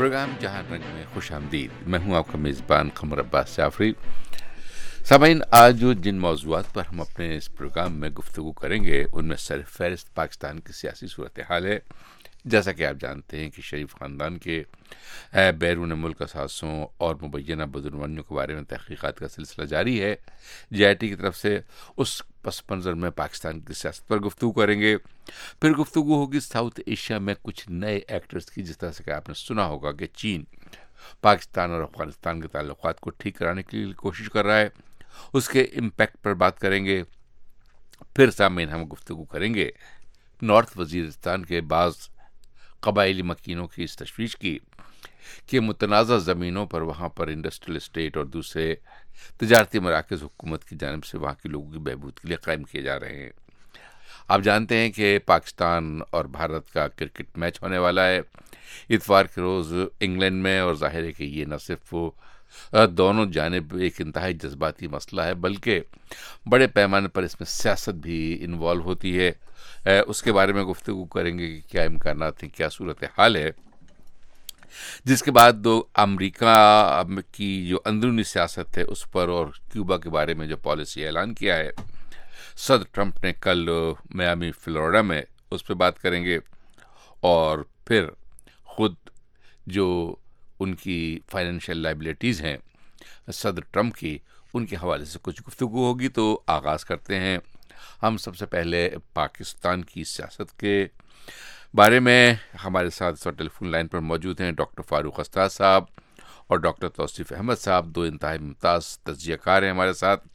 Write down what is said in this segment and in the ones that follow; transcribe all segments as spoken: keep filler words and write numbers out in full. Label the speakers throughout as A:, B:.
A: Programme جہاں رنگ میں خوش آمدید. میں ہوں آپ کا میزبان قمر عباس جعفری. سامعین، آج جو جن موضوعات پر ہم اپنے اس پروگرام میں گفتگو کریں گے ان میں سر فہرست پاکستان کی سیاسی صورتحال ہے. جیسا کہ آپ جانتے ہیں کہ شریف خاندان کے بیرون ملک اثاثوں اور مبینہ بدعنوانیوں کے بارے میں تحقیقات کا سلسلہ جاری ہے. جے آئی ٹی کی طرف سے اس پس منظر میں پاکستان کی سیاست پر گفتگو کریں گے. پھر گفتگو ہوگی ساؤتھ ایشیا میں کچھ نئے ایکٹرز کی، جس طرح سے کہ آپ نے سنا ہوگا کہ چین پاکستان اور افغانستان کے تعلقات کو ٹھیک کرانے کی کوشش کر رہا ہے. اس کے امپیکٹ پر بات کریں گے. پھر سامعین ہم گفتگو کریں گے نارتھ وزیرستان کے بعض قبائلی مکینوں کی اس تشویش کی کہ متنازع زمینوں پر وہاں پر انڈسٹریل اسٹیٹ اور دوسرے تجارتی مراکز حکومت کی جانب سے وہاں کے لوگوں کی بہبود کے لیے قائم کیے جا رہے ہیں. آپ جانتے ہیں کہ پاکستان اور بھارت کا کرکٹ میچ ہونے والا ہے اتوار کے روز انگلینڈ میں، اور ظاہر ہے کہ یہ نہ صرف دونوں جانب ایک انتہائی جذباتی مسئلہ ہے بلکہ بڑے پیمانے پر اس میں سیاست بھی انوالو ہوتی ہے. اس کے بارے میں گفتگو کریں گے کہ کیا امکانات ہیں، کیا صورتحال ہے. جس کے بعد دو امریکہ کی جو اندرونی سیاست ہے اس پر اور کیوبا کے بارے میں جو پالیسی اعلان کیا ہے صدر ٹرمپ نے کل میامی فلوریڈا میں، اس پہ بات کریں گے. اور پھر خود جو ان کی فائنینشیل لائبلٹیز ہیں صدر ٹرمپ کی، ان کے حوالے سے کچھ گفتگو ہوگی. تو آغاز کرتے ہیں ہم سب سے پہلے پاکستان کی سیاست کے بارے میں. ہمارے ساتھ اس وقت ٹیلی فون لائن پر موجود ہیں ڈاکٹر فاروق اسداد صاحب اور ڈاکٹر توصیف احمد صاحب، دو انتہائی ممتاز تجزیہ کار ہیں ہمارے ساتھ.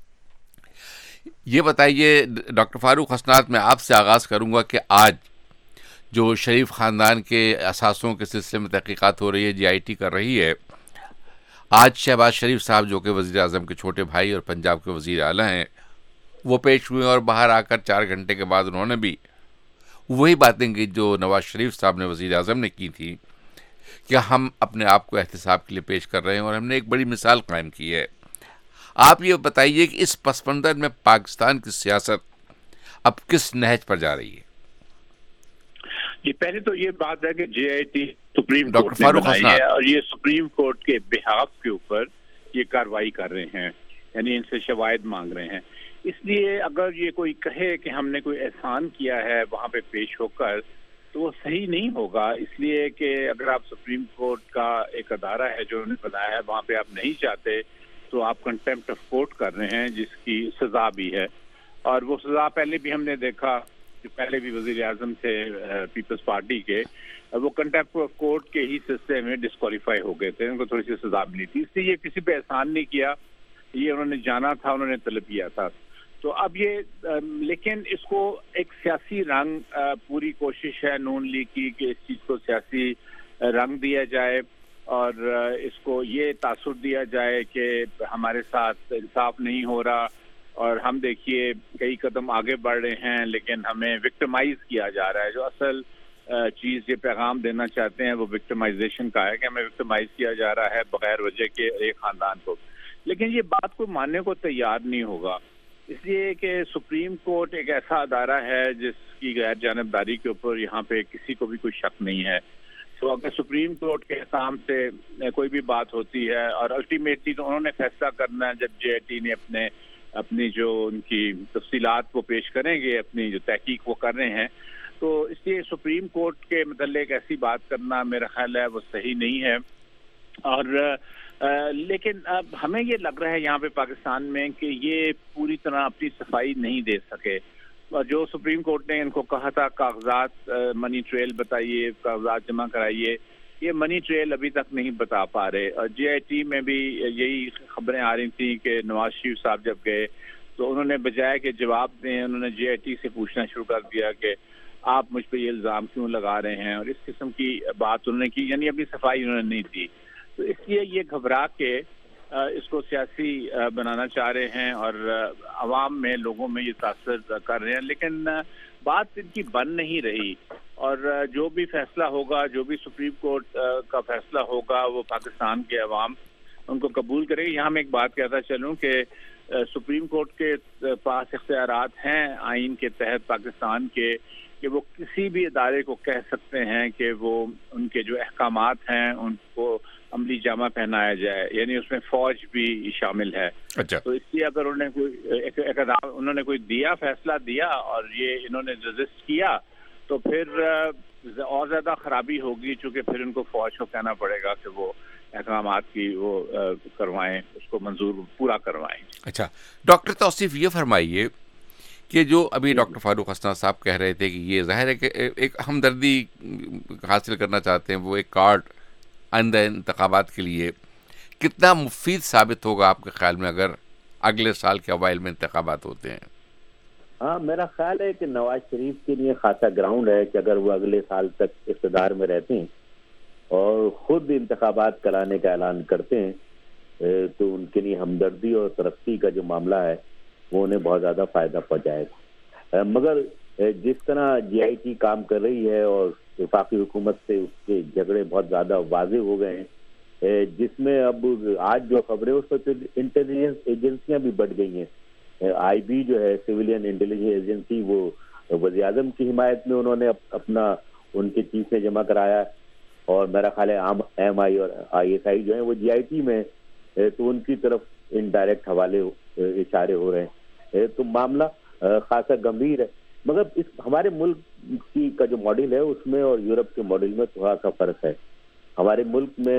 A: یہ بتائیے ڈاکٹر فاروق اسداد، میں آپ سے آغاز کروں گا کہ آج جو شریف خاندان کے اثاثوں کے سلسلے میں تحقیقات ہو رہی ہے، جے آئی ٹی کر رہی ہے، آج شہباز شریف صاحب جو کہ وزیر اعظم کے چھوٹے بھائی اور پنجاب کے وزیر اعلیٰ ہیں، وہ پیش ہوئے اور باہر آ کر چار گھنٹے کے بعد انہوں نے بھی وہی باتیں کی جو نواز شریف صاحب نے وزیر اعظم نے کی تھی کہ ہم اپنے آپ کو احتساب کے لیے پیش کر رہے ہیں اور ہم نے ایک بڑی مثال قائم کی ہے. آپ یہ بتائیے کہ اس پس منظر میں پاکستان کی سیاست اب کس نہج پر جا رہی ہے؟
B: جی، پہلے تو یہ بات ہے کہ J I T supreme
A: doctor
B: court نے
A: فاروق
B: بنائی
A: حسنات
B: ہے اور یہ سپریم کورٹ کے بحاف کے اوپر یہ کارروائی کر رہے ہیں، یعنی ان سے شواہد مانگ رہے ہیں. اس لیے اگر یہ کوئی کہے کہ ہم نے کوئی احسان کیا ہے وہاں پہ پیش ہو کر، تو وہ صحیح نہیں ہوگا. اس لیے کہ اگر آپ سپریم کورٹ کا ایک ادارہ ہے جو انہوں نے بنایا ہے وہاں پہ آپ نہیں چاہتے تو آپ کنٹیمپٹ آف کورٹ کر رہے ہیں، جس کی سزا بھی ہے. اور وہ سزا پہلے بھی ہم نے دیکھا، جو پہلے بھی وزیر اعظم تھے پیپلز پارٹی کے، وہ کنٹیمپٹ آف کورٹ کے ہی سلسلے میں ڈسکوالیفائی ہو گئے تھے، ان کو تھوڑی سی سزا ملی تھی. اس لیے یہ کسی پہ احسان نہیں کیا، یہ انہوں نے جانا تھا، انہوں نے طلب کیا تھا. تو اب یہ لیکن اس کو ایک سیاسی رنگ، پوری کوشش ہے نون لیگ کی کہ اس چیز کو سیاسی رنگ دیا جائے اور اس کو یہ تاثر دیا جائے کہ ہمارے ساتھ انصاف نہیں ہو رہا اور ہم دیکھیے کئی قدم آگے بڑھ رہے ہیں لیکن ہمیں وکٹمائز کیا جا رہا ہے. جو اصل چیز یہ پیغام دینا چاہتے ہیں وہ وکٹمائزیشن کا ہے کہ ہمیں وکٹمائز کیا جا رہا ہے بغیر وجہ کے ایک خاندان کو. لیکن یہ بات کو ماننے کو تیار نہیں ہوگا، اس لیے کہ سپریم کورٹ ایک ایسا ادارہ ہے جس کی غیر جانبداری کے اوپر یہاں پہ کسی کو بھی کوئی شک نہیں ہے. تو اگر سپریم کورٹ کے حساب سے کوئی بھی بات ہوتی ہے اور الٹیمیٹلی تو انہوں نے فیصلہ کرنا ہے، جب جے آئی ٹی نے اپنے اپنی جو ان کی تفصیلات وہ پیش کریں گے، اپنی جو تحقیق وہ کر رہے ہیں، تو اس لیے سپریم کورٹ کے متعلق ایسی بات کرنا میرا خیال ہے وہ صحیح نہیں ہے. اور لیکن اب ہمیں یہ لگ رہا ہے یہاں پہ پاکستان میں کہ یہ پوری طرح اپنی صفائی نہیں دے سکے. جو سپریم کورٹ نے ان کو کہا تھا کاغذات، منی ٹریل بتائیے، کاغذات جمع کرائیے، یہ منی ٹریل ابھی تک نہیں بتا پا رہے. اور جے آئی ٹی میں بھی یہی خبریں آ رہی تھیں کہ نواز شریف صاحب جب گئے تو انہوں نے بجائے کہ جواب دیں، انہوں نے جے آئی ٹی سے پوچھنا شروع کر دیا کہ آپ مجھ پہ یہ الزام کیوں لگا رہے ہیں، اور اس قسم کی بات انہوں نے کی، یعنی اپنی صفائی انہوں نے نہیں دی. تو اس لیے یہ گھبرا کے اس کو سیاسی بنانا چاہ رہے ہیں اور عوام میں، لوگوں میں یہ تاثر کر رہے ہیں، لیکن بات ان کی بن نہیں رہی. اور جو بھی فیصلہ ہوگا، جو بھی سپریم کورٹ کا فیصلہ ہوگا، وہ پاکستان کے عوام ان کو قبول کرے گی. یہاں میں ایک بات کہتا چلوں کہ سپریم کورٹ کے پاس اختیارات ہیں آئین کے تحت پاکستان کے کہ وہ کسی بھی ادارے کو کہہ سکتے ہیں کہ وہ ان کے جو احکامات ہیں ان کو عملی جامہ پہنایا جائے، یعنی اس میں فوج بھی شامل ہے.
A: اچھا.
B: تو اس لیے اگر انہوں نے کوئی ایک, ایک انہوں نے کوئی دیا فیصلہ دیا اور یہ انہوں نے رجسٹ کیا تو پھر اور زیادہ خرابی ہوگی، چونکہ پھر ان کو فوج کو کہنا پڑے گا کہ وہ احکامات کی وہ کروائیں، اس کو منظور پورا کروائیں.
A: اچھا ڈاکٹر توصیف یہ فرمائیے کہ جو ابھی ڈاکٹر فاروق حسنہ صاحب کہہ رہے تھے کہ یہ ظاہر ہے کہ ایک ہمدردی حاصل کرنا چاہتے ہیں، وہ ایک کارڈ آئندہ انتخابات کے لیے کتنا مفید ثابت ہوگا آپ کے خیال میں اگر اگلے سال کے اوائل میں انتخابات ہوتے ہیں؟
C: ہاں میرا خیال ہے کہ نواز شریف کے لیے خاصا گراؤنڈ ہے کہ اگر وہ اگلے سال تک اقتدار میں رہتے ہیں اور خود انتخابات کرانے کا اعلان کرتے ہیں تو ان کے لیے ہمدردی اور ترقی کا جو معاملہ ہے وہ انہیں بہت زیادہ فائدہ پہنچائے گا. مگر جس طرح جی آئی ٹی کام کر رہی ہے اور وفاقی حکومت سے اس کے جھگڑے بہت زیادہ واضح ہو گئے ہیں، جس میں اب آج جو خبریں اس پر انٹیلیجنس ایجنسیاں بھی بڑھ گئی ہیں. آئی بی جو ہے سویلین انٹیلیجنس ایجنسی، وہ وزیر اعظم کی حمایت میں انہوں نے اپنا ان کے چیف میں جمع کرایا، اور میرا خیال ہے ایم آئی اور آئی ایس آئی جو ہیں وہ جی آئی ٹی میں، تو ان کی طرف انڈائریکٹ حوالے اشارے ہو رہے ہیں. تو معاملہ خاصا گمبھیر ہے. مگر اس ہمارے ملک کی کا جو ماڈل ہے اس میں اور یورپ کے ماڈل میں تھوڑا سا فرق ہے. ہمارے ملک میں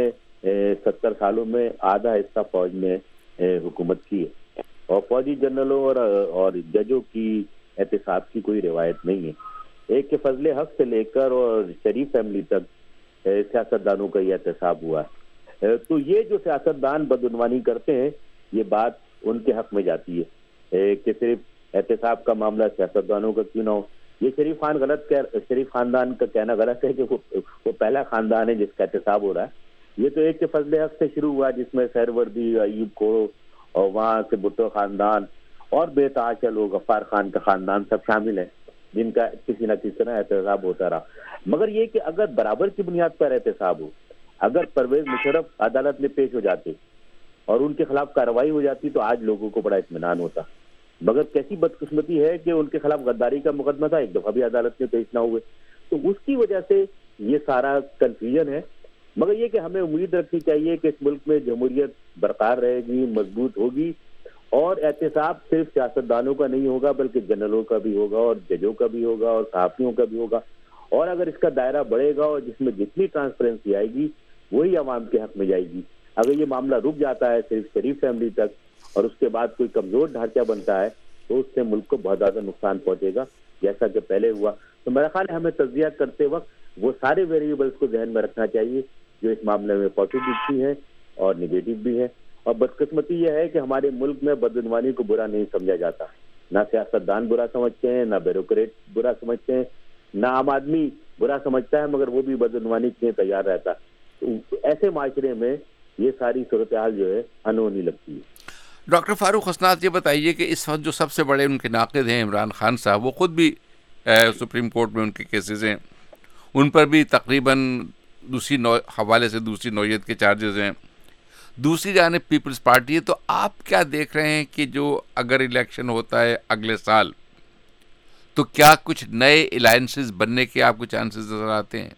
C: ستر سالوں میں آدھا حصہ فوج نے حکومت کی ہے اور فوجی جنرلوں اور اور ججوں کی احتساب کی کوئی روایت نہیں ہے. ایک کے فضل حق سے لے کر اور شریف فیملی تک سیاستدانوں کا یہ احتساب ہوا ہے. تو یہ جو سیاستدان بدعنوانی کرتے ہیں یہ بات ان کے حق میں جاتی ہے کہ صرف احتساب کا معاملہ سیاستدانوں کا کیوں نہ ہو. یہ شریف خان غلط شریف خاندان کا کہنا غلط ہے کہ وہ پہلا خاندان ہے جس کا احتساب ہو رہا ہے. یہ تو ایک کے فضل حق سے شروع ہوا جس میں سہروردی، ایوب کو اور وہاں سے بھٹو خاندان اور بے تحاشا لوگ، غفار خان کا خاندان سب شامل ہیں جن کا کسی نہ کسی طرح احتساب ہوتا رہا. مگر یہ کہ اگر برابر کی بنیاد پر احتساب ہو، اگر پرویز مشرف عدالت میں پیش ہو جاتے اور ان کے خلاف کارروائی ہو جاتی تو آج لوگوں کو بڑا اطمینان ہوتا. مگر کیسی بدقسمتی ہے کہ ان کے خلاف غداری کا مقدمہ تھا، ایک دفعہ بھی عدالت میں پیش نہ ہوئے، تو اس کی وجہ سے یہ سارا کنفیوژن ہے. مگر یہ کہ ہمیں امید رکھنی چاہیے کہ اس ملک میں جمہوریت برقرار رہے گی، مضبوط ہوگی، اور احتساب صرف سیاستدانوں کا نہیں ہوگا بلکہ جنرلوں کا بھی ہوگا اور ججوں کا بھی ہوگا اور صحافیوں کا بھی ہوگا. اور اگر اس کا دائرہ بڑھے گا اور جس میں جتنی ٹرانسپیرنسی آئے گی وہی عوام کے حق میں جائے گی. اگر یہ معاملہ رک جاتا ہے صرف شریف فیملی تک اور اس کے بعد کوئی کمزور ڈھانچہ بنتا ہے تو اس سے ملک کو بہت زیادہ نقصان پہنچے گا جیسا کہ پہلے ہوا. تو میرا خیال ہے ہمیں تجزیہ کرتے وقت وہ سارے ویریبلس کو ذہن میں رکھنا چاہیے جو اس معاملے میں پازیٹیو بھی ہیں اور نیگیٹو بھی ہیں. اور بدقسمتی یہ ہے کہ ہمارے ملک میں بدعنوانی کو برا نہیں سمجھا جاتا. نہ سیاستدان برا سمجھتے ہیں، نہ بیوروکریٹ برا سمجھتے ہیں، نہ عام آدمی برا سمجھتا ہے، مگر وہ بھی بدعنوانی کے لیے تیار رہتا. تو ایسے معاشرے میں یہ ساری صورتحال جو ہے انہونی لگتی ہے.
A: ڈاکٹر فاروق حسنہ یہ بتائیے کہ اس وقت جو سب سے بڑے ان کے ناقد ہیں عمران خان صاحب، وہ خود بھی سپریم کورٹ میں ان کے کیسز ہیں، ان پر بھی تقریباً دوسری نو حوالے سے دوسری نوعیت کے چارجز ہیں. دوسری جانب پیپلز پارٹی ہے. تو آپ کیا دیکھ رہے ہیں کہ جو اگر الیکشن ہوتا ہے اگلے سال تو کیا کچھ نئے الائنسز بننے کے آپ کو چانسز نظر آتے ہیں؟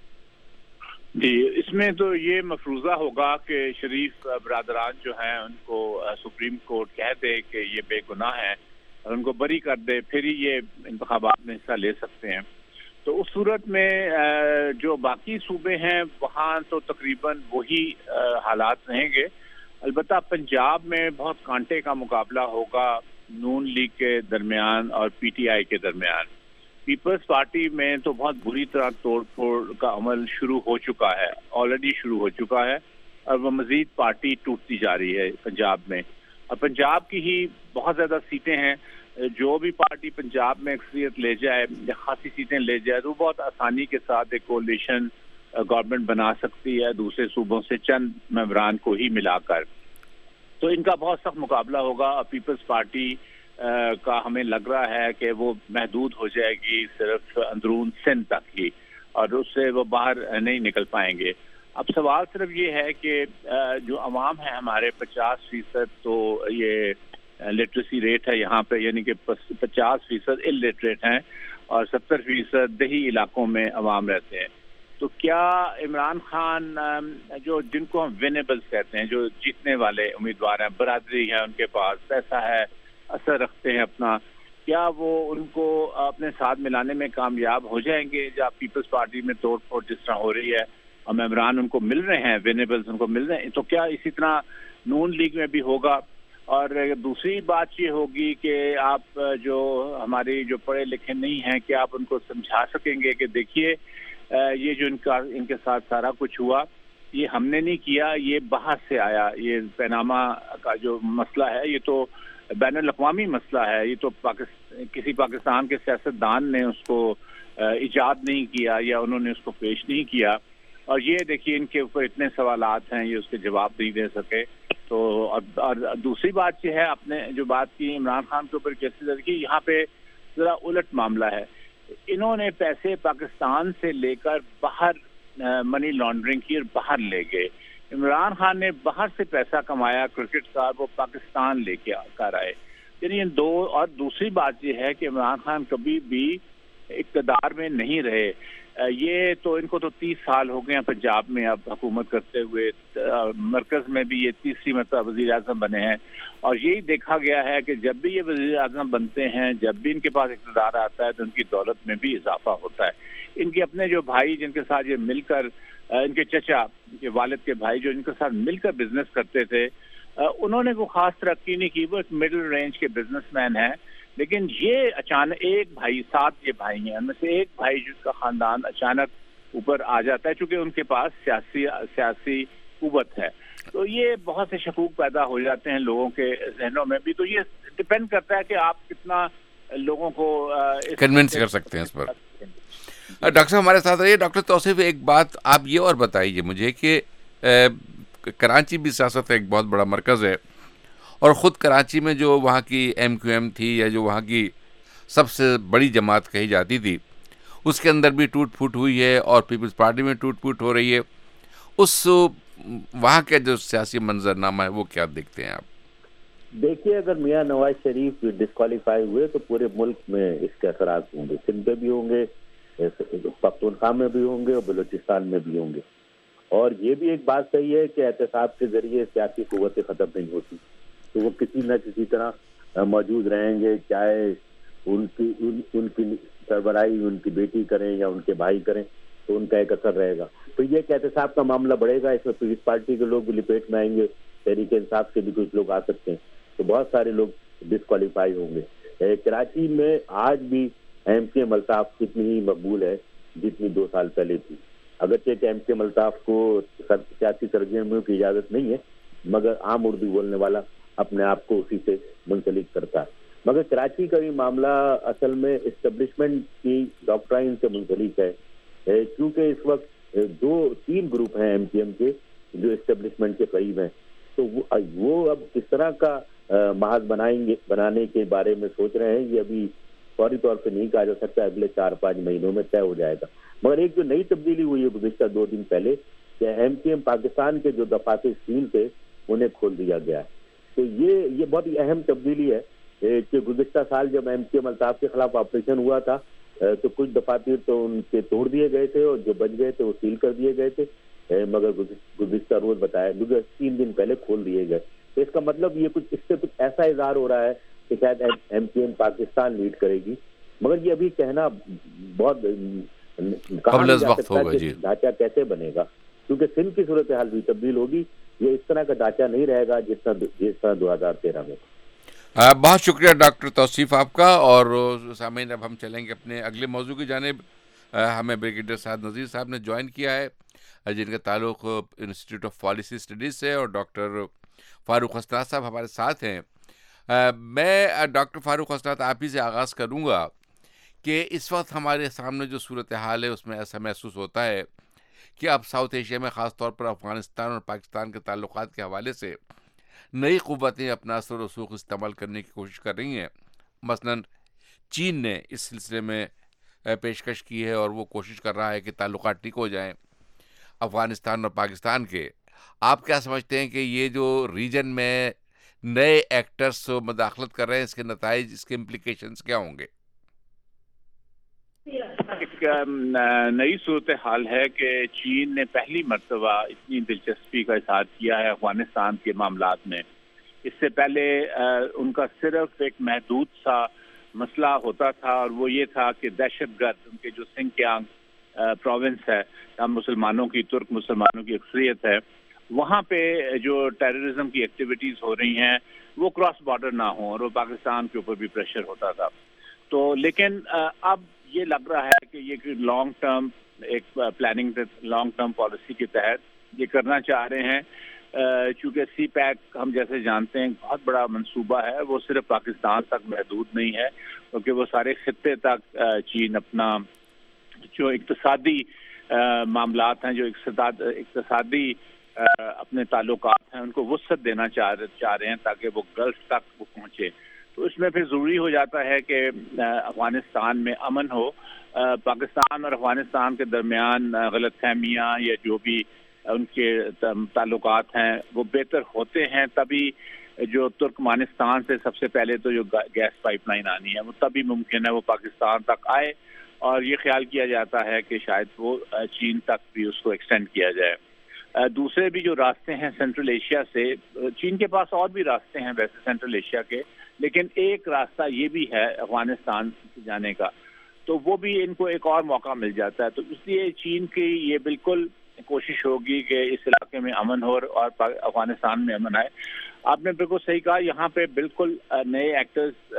B: جی، اس میں تو یہ مفروضہ ہوگا کہ شریف برادران جو ہیں ان کو سپریم کورٹ کہہ دے کہ یہ بے گناہ ہیں اور ان کو بری کر دے، پھر ہی یہ انتخابات میں حصہ لے سکتے ہیں. تو اس صورت میں جو باقی صوبے ہیں وہاں تو تقریباً وہی حالات رہیں گے. البتہ پنجاب میں بہت کانٹے کا مقابلہ ہوگا نون لیگ کے درمیان اور پی ٹی آئی کے درمیان. پیپلز پارٹی میں تو بہت بری طرح توڑ پھوڑ کا عمل شروع ہو چکا ہے، آلریڈی شروع ہو چکا ہے، اور وہ مزید پارٹی ٹوٹتی جا رہی ہے پنجاب میں. اور پنجاب کی ہی بہت زیادہ سیٹیں ہیں. جو بھی پارٹی پنجاب میں اکثریت لے جائے یا خاصی سیٹیں لے جائے تو وہ بہت آسانی کے ساتھ ایک کولیشن گورنمنٹ بنا سکتی ہے دوسرے صوبوں سے چند ممبران کو ہی ملا کر. تو ان کا بہت سخت مقابلہ ہوگا. اور پیپلز پارٹی کا ہمیں لگ رہا ہے کہ وہ محدود ہو جائے گی صرف اندرون سندھ تک ہی، اور اس سے وہ باہر نہیں نکل پائیں گے. اب سوال صرف یہ ہے کہ جو عوام ہے ہمارے پچاس فیصد تو یہ لٹریسی ریٹ ہے یہاں پہ، یعنی کہ پچاس فیصد الٹریٹ ہیں، اور ستر فیصد دیہی علاقوں میں عوام رہتے ہیں. تو کیا عمران خان جو جن کو ہم وینیبلز کہتے ہیں, جو جیتنے والے امیدوار ہیں, برادری ہے, ان کے پاس پیسہ ہے, اثر رکھتے ہیں اپنا, کیا وہ ان کو اپنے ساتھ ملانے میں کامیاب ہو جائیں گے؟ جب پیپلز پارٹی میں توڑ پھوڑ جس طرح ہو رہی ہے اور ممبران ان کو مل رہے ہیں, وینیبلز ان کو مل رہے ہیں, تو کیا اسی طرح نون لیگ میں بھی ہوگا؟ اور دوسری بات یہ ہوگی کہ آپ جو ہماری جو پڑھے لکھے نہیں ہیں, کہ آپ ان کو سمجھا سکیں گے کہ دیکھیے یہ جو ان کا ان کے ساتھ سارا کچھ ہوا, یہ ہم نے نہیں کیا, یہ باہر سے آیا. یہ پیناما کا جو مسئلہ ہے یہ تو بین الاقوامی مسئلہ ہے, یہ تو پاکستان کسی پاکستان کے سیاستدان نے اس کو ایجاد نہیں کیا یا انہوں نے اس کو پیش نہیں کیا. اور یہ دیکھیے ان کے اوپر اتنے سوالات ہیں, یہ اس کے جواب نہیں دے سکے. تو اور دوسری بات یہ ہے, آپ نے جو بات کی عمران خان کے اوپر کیسے کی, یہاں پہ ذرا الٹ معاملہ ہے. انہوں نے پیسے پاکستان سے لے کر باہر منی لانڈرنگ کی اور باہر لے گئے. عمران خان نے باہر سے پیسہ کمایا کرکٹ کا, وہ پاکستان لے کے کر آئے. یعنی ان دو. اور دوسری بات یہ ہے کہ عمران خان کبھی بھی اقتدار میں نہیں رہے. یہ تو ان کو تو تیس سال ہو گئے ہیں پنجاب میں اب حکومت کرتے ہوئے, مرکز میں بھی یہ تیسری مرتبہ وزیر اعظم بنے ہیں. اور یہی دیکھا گیا ہے کہ جب بھی یہ وزیر اعظم بنتے ہیں, جب بھی ان کے پاس اقتدار آتا ہے تو ان کی دولت میں بھی اضافہ ہوتا ہے. ان کے اپنے جو بھائی جن کے ساتھ یہ مل کر, ان کے چچا کے والد کے بھائی جو ان کے ساتھ مل کر بزنس کرتے تھے, انہوں نے کوئی خاص ترقی نہیں کی, وہ ایک مڈل رینج کے بزنس مین ہیں. لیکن یہ اچانک ایک بھائی, سات یہ بھائی ہیں, ان میں سے ایک بھائی جس کا خاندان اچانک اوپر آ جاتا ہے چونکہ ان کے پاس سیاسی سیاسی قوت ہے. تو یہ بہت سے شکوک پیدا ہو جاتے ہیں لوگوں کے ذہنوں میں بھی. تو یہ ڈپینڈ کرتا ہے کہ آپ کتنا لوگوں کو
A: کنونس کر سکتے ہیں اس پر. ڈاکٹر صاحب ہمارے ساتھ رہیے. ڈاکٹر توصیف, ایک بات آپ یہ اور بتائیے مجھے کہ کراچی بھی سیاست ایک بہت بڑا مرکز ہے, اور خود کراچی میں جو وہاں کی ایم کیو ایم تھی, یا جو وہاں کی سب سے بڑی جماعت کہی جاتی تھی, اس کے اندر بھی ٹوٹ پھوٹ ہوئی ہے, اور پیپلز پارٹی میں ٹوٹ پھوٹ ہو رہی ہے. اس وہاں کا جو سیاسی منظرنامہ ہے وہ کیا دیکھتے ہیں آپ؟
C: دیکھیے, اگر میاں نواز شریف ڈسکوالیفائی ہوئے تو پورے ملک میں اس کے اثرات ہوں گے. سندھ میں بھی ہوں گے, پختونخوا میں بھی ہوں گے, اور بلوچستان میں بھی ہوں گے. اور یہ بھی ایک بات صحیح ہے کہ احتساب کے ذریعے سیاسی قوتیں ختم نہیں ہوتی, تو وہ کسی نہ کسی طرح موجود رہیں گے, چاہے ان کی ان, ان کی سربراہی ان کی بیٹی کریں یا ان کے بھائی کریں, تو ان کا ایک اثر رہے گا. تو یہ کہ احتساب کا معاملہ بڑھے گا, اس میں پیپلز پارٹی کے لوگ بھی لپیٹ میں آئیں گے, تحریک انصاف کے بھی کچھ لوگ آ سکتے ہیں, تو بہت سارے لوگ ڈسکوالیفائی ہوں گے. کراچی میں آج بھی ایم کے الطاف کتنی ہی مقبول ہے جتنی دو سال پہلے تھی. اگرچہ کہ ایم کے الطاف کو سیاسی سرگرمیوں کی اجازت نہیں ہے, مگر عام اردو بولنے والا اپنے آپ کو اسی سے منسلک کرتا ہے. مگر کراچی کا بھی معاملہ اصل میں اسٹیبلشمنٹ کی ڈاکٹرائن سے منسلک ہے, کیونکہ اس وقت دو تین گروپ ہیں ایم پی ایم کے جو اسٹیبلشمنٹ کے قریب ہیں. تو وہ اب کس طرح کا محاذ بنائیں گے, بنانے کے بارے میں سوچ رہے ہیں. یہ ابھی فوری طور پہ نہیں کہا جا سکتا, اگلے چار پانچ مہینوں میں طے ہو جائے گا. مگر ایک جو نئی تبدیلی ہوئی ہے گزشتہ دو دن پہلے, کہ ایم پی ایم پاکستان کے جو دفاتر اسٹیل تھے انہیں کھول دیا گیا ہے. تو یہ یہ بہت ہی اہم تبدیلی ہے کہ گزشتہ سال جب ایم پی ایم الطاف کے خلاف آپریشن ہوا تھا تو کچھ دفاتر تو ان کے توڑ دیے گئے تھے, اور جو بچ گئے تھے وہ سیل کر دیے گئے تھے, مگر گزشتہ روز بتایا تین دن پہلے کھول دیے گئے. تو اس کا مطلب یہ کچھ اس سے کچھ ایسا اظہار ہو رہا ہے کہ شاید M P M Pakistan lead کرے گی. مگر یہ ابھی کہنا بہت
A: قبل از وقت ہوگا جی,
C: ڈھانچہ کیسے بنے گا, کیونکہ سندھ کی صورتحال بھی تبدیل ہوگی. یہ اس طرح کا ڈھانچہ نہیں رہے گا جس طرح جس طرح دو ہزار تیرہ میں.
A: بہت شکریہ ڈاکٹر توصیف آپ کا. اور سامعین, اب ہم چلیں گے اپنے اگلے موضوع کی جانب. ہمیں بریگیڈیئر سعد نذیر صاحب نے جوائن کیا ہے, جن کا تعلق انسٹیٹیوٹ آف پالیسی اسٹڈیز سے, اور ڈاکٹر فاروق حسنات صاحب ہمارے ساتھ ہیں. میں ڈاکٹر فاروق حسنات آپ ہی سے آغاز کروں گا کہ اس وقت ہمارے سامنے جو صورتحال ہے اس میں ایسا محسوس ہوتا ہے کہ اب ساؤتھ ایشیا میں خاص طور پر افغانستان اور پاکستان کے تعلقات کے حوالے سے نئی قوتیں اپنا اثر و رسوخ استعمال کرنے کی کوشش کر رہی ہیں. مثلا چین نے اس سلسلے میں پیشکش کی ہے, اور وہ کوشش کر رہا ہے کہ تعلقات ٹھیک ہو جائیں افغانستان اور پاکستان کے. آپ کیا سمجھتے ہیں کہ یہ جو ریجن میں نئے ایکٹرز مداخلت کر رہے ہیں, اس کے نتائج, اس کے امپلیکیشنز کیا ہوں گے؟
B: ایک نئی صورتحال ہے کہ چین نے پہلی مرتبہ اتنی دلچسپی کا اظہار کیا ہے افغانستان کے معاملات میں. اس سے پہلے ان کا صرف ایک محدود سا مسئلہ ہوتا تھا اور وہ یہ تھا کہ دہشت گرد ان کے جو سنکیانگ پروونس ہے جہاں مسلمانوں کی ترک مسلمانوں کی اکثریت ہے وہاں پہ جو ٹیررزم کی ایکٹیویٹیز ہو رہی ہیں وہ کراس بارڈر نہ ہوں اور وہ پاکستان کے اوپر بھی پریشر ہوتا تھا. تو لیکن اب یہ لگ رہا ہے کہ یہ لانگ ٹرم ایک پلاننگ لانگ ٹرم پالیسی کے تحت یہ کرنا چاہ رہے ہیں. چونکہ سی پیک ہم جیسے جانتے ہیں بہت بڑا منصوبہ ہے, وہ صرف پاکستان تک محدود نہیں ہے کیونکہ وہ سارے خطے تک چین اپنا جو اقتصادی معاملات ہیں جو اقتصادی اپنے تعلقات ہیں ان کو وسعت دینا چاہ رہے ہیں تاکہ وہ گلف تک وہ پہنچے. تو اس میں پھر ضروری ہو جاتا ہے کہ افغانستان میں امن ہو. پاکستان اور افغانستان کے درمیان غلط فہمیاں یا جو بھی ان کے تعلقات ہیں وہ بہتر ہوتے ہیں تبھی جو ترکمانستان سے سب سے پہلے تو جو گیس پائپ لائن آنی ہے وہ تبھی ممکن ہے وہ پاکستان تک آئے, اور یہ خیال کیا جاتا ہے کہ شاید وہ چین تک بھی اس کو ایکسٹینڈ کیا جائے. دوسرے بھی جو راستے ہیں سینٹرل ایشیا سے, چین کے پاس اور بھی راستے ہیں ویسے سینٹرل ایشیا کے, لیکن ایک راستہ یہ بھی ہے افغانستان جانے کا, تو وہ بھی ان کو ایک اور موقع مل جاتا ہے. تو اس لیے چین کی یہ بالکل کوشش ہوگی کہ اس علاقے میں امن ہو اور افغانستان میں امن آئے. آپ نے بالکل صحیح کہا, یہاں پہ بالکل نئے ایکٹرز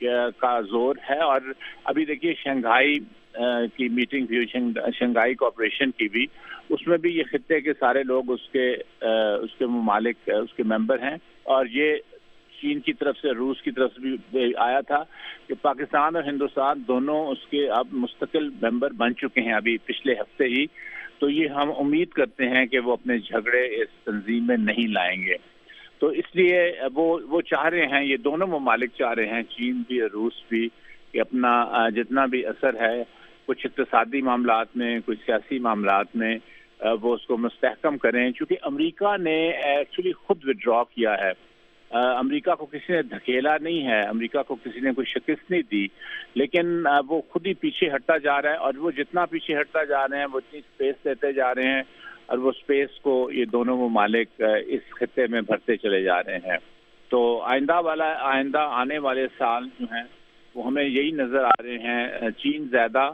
B: کا زور ہے, اور ابھی دیکھیے شنگھائی کی میٹنگ بھی, شنگھائی کوآپریشن کی بھی, اس میں بھی یہ خطے کے سارے لوگ اس کے اس کے ممالک اس کے ممبر ہیں, اور یہ چین کی طرف سے روس کی طرف سے بھی آیا تھا کہ پاکستان اور ہندوستان دونوں اس کے اب مستقل ممبر بن چکے ہیں ابھی پچھلے ہفتے ہی. تو یہ ہم امید کرتے ہیں کہ وہ اپنے جھگڑے اس تنظیم میں نہیں لائیں گے. تو اس لیے وہ وہ چاہ رہے ہیں, یہ دونوں ممالک چاہ رہے ہیں, چین بھی اور روس بھی, کہ اپنا جتنا بھی اثر ہے کچھ اقتصادی معاملات میں کچھ سیاسی معاملات میں وہ اس کو مستحکم کریں. چونکہ امریکہ نے ایکچولی خود وڈرا کیا ہے, امریکہ کو کسی نے دھکیلا نہیں ہے, امریکہ کو کسی نے کوئی شکست نہیں دی, لیکن وہ خود ہی پیچھے ہٹتا جا رہا ہے, اور وہ جتنا پیچھے ہٹتا جا رہے ہیں وہ اتنی اسپیس دیتے جا رہے ہیں, اور وہ اسپیس کو یہ دونوں ممالک اس خطے میں بھرتے چلے جا رہے ہیں. تو آئندہ والا آئندہ آنے والے سال جو ہیں وہ ہمیں یہی نظر آ رہے ہیں, چین زیادہ,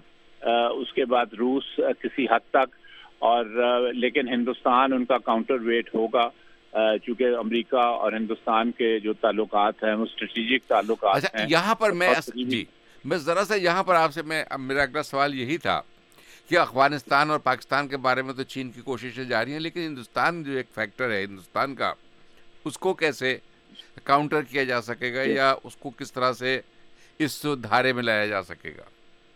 B: اس کے بعد روس کسی حد تک, اور لیکن ہندوستان ان کا کاؤنٹر ویٹ ہوگا چونکہ امریکہ اور ہندوستان کے جو تعلقات ہیں وہ اسٹریٹجک تعلقات ہیں.
A: یہاں پر میں جی میں ذرا سا یہاں پر آپ سے میں میرا اگلا سوال یہی تھا کہ افغانستان اور پاکستان کے بارے میں تو چین کی کوششیں جاری ہیں, لیکن ہندوستان جو ایک فیکٹر ہے ہندوستان کا, اس کو کیسے کاؤنٹر کیا جا سکے گا یا اس کو کس طرح سے اس دھارے میں لایا جا سکے گا؟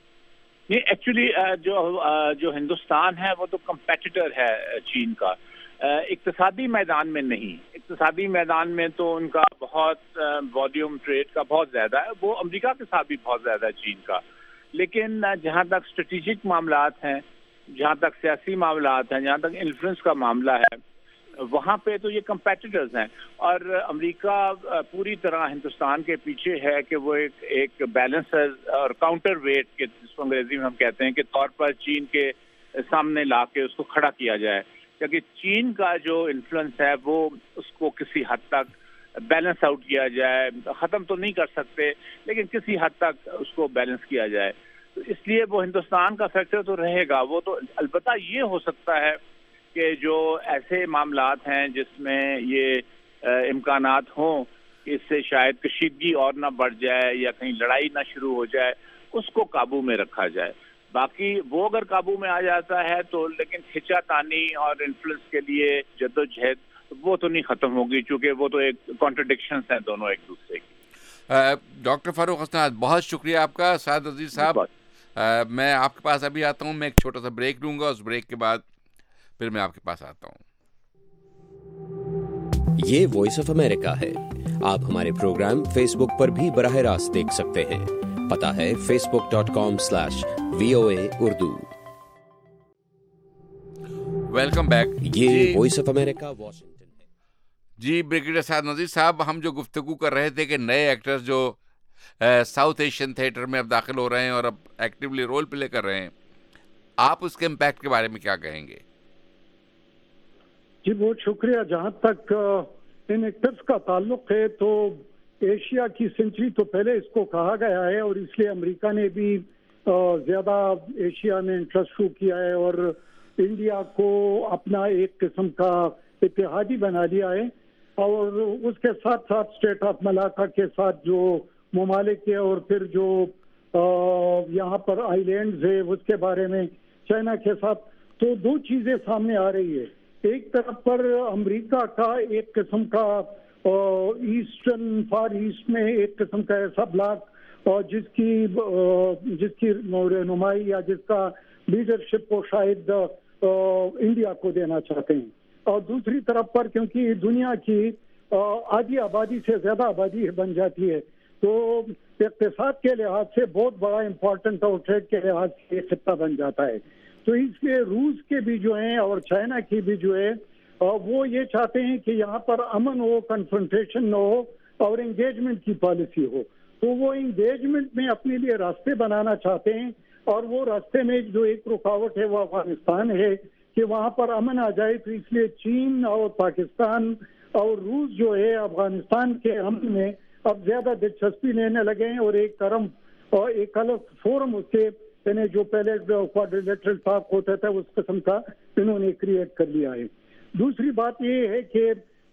B: نہیں, ایکچولی جو جو ہندوستان ہے وہ تو کمپیٹیٹر ہے چین کا, اقتصادی میدان میں نہیں. اقتصادی میدان میں تو ان کا بہت والیوم ٹریڈ کا بہت زیادہ ہے, وہ امریکہ کے ساتھ بھی بہت زیادہ ہے چین کا, لیکن جہاں تک اسٹریٹجک معاملات ہیں, جہاں تک سیاسی معاملات ہیں, جہاں تک انفلوئنس کا معاملہ ہے, وہاں پہ تو یہ کمپیٹیٹرز ہیں. اور امریکہ پوری طرح ہندوستان کے پیچھے ہے کہ وہ ایک ایک بیلنسر اور کاؤنٹر ویٹ کے جس کو انگریزی میں ہم کہتے ہیں کے طور پر چین کے سامنے لا کے اس کو کھڑا کیا جائے, کیونکہ چین کا جو انفلوئنس ہے وہ اس کو کسی حد تک بیلنس آؤٹ کیا جائے, ختم تو نہیں کر سکتے لیکن کسی حد تک اس کو بیلنس کیا جائے. تو اس لیے وہ ہندوستان کا فیکٹر تو رہے گا. وہ تو البتہ یہ ہو سکتا ہے کہ جو ایسے معاملات ہیں جس میں یہ امکانات ہوں کہ اس سے شاید کشیدگی اور نہ بڑھ جائے یا کہیں لڑائی نہ شروع ہو جائے, اس کو قابو میں رکھا جائے. باقی وہ اگر قابو میں آ جاتا ہے تو لیکن کھچا تانی اور انفلوئنس کے لیے جدوجہد وہ تو نہیں ختم ہوگی, چونکہ وہ تو ایک کانٹرڈکشنز ہیں دونوں ایک دوسرے کی.
A: ڈاکٹر فاروق حسن, بہت شکریہ آپ کا. سعد عزیز صاحب, میں آپ کے پاس ابھی آتا ہوں, میں ایک چھوٹا سا بریک لوں گا, اس بریک کے بعد پھر میں آپ کے پاس آتا ہوں.
D: یہ وائس آف امریکہ ہے. آپ ہمارے پروگرام فیس بک پر بھی براہ راست دیکھ سکتے ہیں. پتہ ہے Facebook dot com slash V O A Urdu.
A: Welcome back.
D: یہ وائس آف امریکہ واشنگٹن ہے.
A: جی بریگیڈیئر سعد نذیر صاحب, ہم جو گفتگو کر رہے تھے کہ نئے ایکٹرز جو ساؤتھ ایشین تھیٹر میں اب داخل ہو رہے ہیں اور اب ایکٹیولی رول پلے کر رہے ہیں. آپ اس کے امپیکٹ کے بارے میں کیا کہیں گے؟
E: جی بہت شکریہ. جہاں تک ان ایکٹرز کا تعلق ہے تو ایشیا کی سینچری تو پہلے اس کو کہا گیا ہے اور اس لیے امریکہ نے بھی زیادہ ایشیا میں انٹرسٹ شو کیا ہے اور انڈیا کو اپنا ایک قسم کا اتحادی بنا لیا ہے. اور اس کے ساتھ ساتھ اسٹیٹ آف ملاکا کے ساتھ جو ممالک ہے اور پھر جو یہاں پر آئی لینڈز ہے اس کے بارے میں چائنا کے ساتھ تو دو چیزیں سامنے آ رہی ہے. ایک طرف پر امریکہ کا ایک قسم کا ایسٹرن فار ایسٹ میں ایک قسم کا ایسا بلاک جس کی جس کی رہنمائی یا جس کا لیڈرشپ کو شاید انڈیا کو دینا چاہتے ہیں. اور دوسری طرف پر کیونکہ دنیا کی آدھی آبادی سے زیادہ آبادی بن جاتی ہے تو اقتصاد کے لحاظ سے بہت بڑا امپورٹنٹ اور ٹریڈ کے لحاظ سے خطہ بن جاتا ہے. تو اس لیے روس کے بھی جو ہیں اور چائنا کی بھی جو ہے وہ یہ چاہتے ہیں کہ یہاں پر امن ہو, کنفرنٹیشن نہ ہو اور انگیجمنٹ کی پالیسی ہو. تو وہ انگیجمنٹ میں اپنے لیے راستے بنانا چاہتے ہیں اور وہ راستے میں جو ایک رکاوٹ ہے وہ افغانستان ہے کہ وہاں پر امن آ جائے. تو اس لیے چین اور پاکستان اور روس جو ہے افغانستان کے امن میں اب زیادہ دلچسپی لینے لگے ہیں اور ایک طرف اور ایک الگ فورم اس کے یعنی جو پہلے کوادریلیٹرل ٹاک ہوتا تھا اس قسم کا انہوں نے کریٹ کر لیا ہے. دوسری بات یہ ہے کہ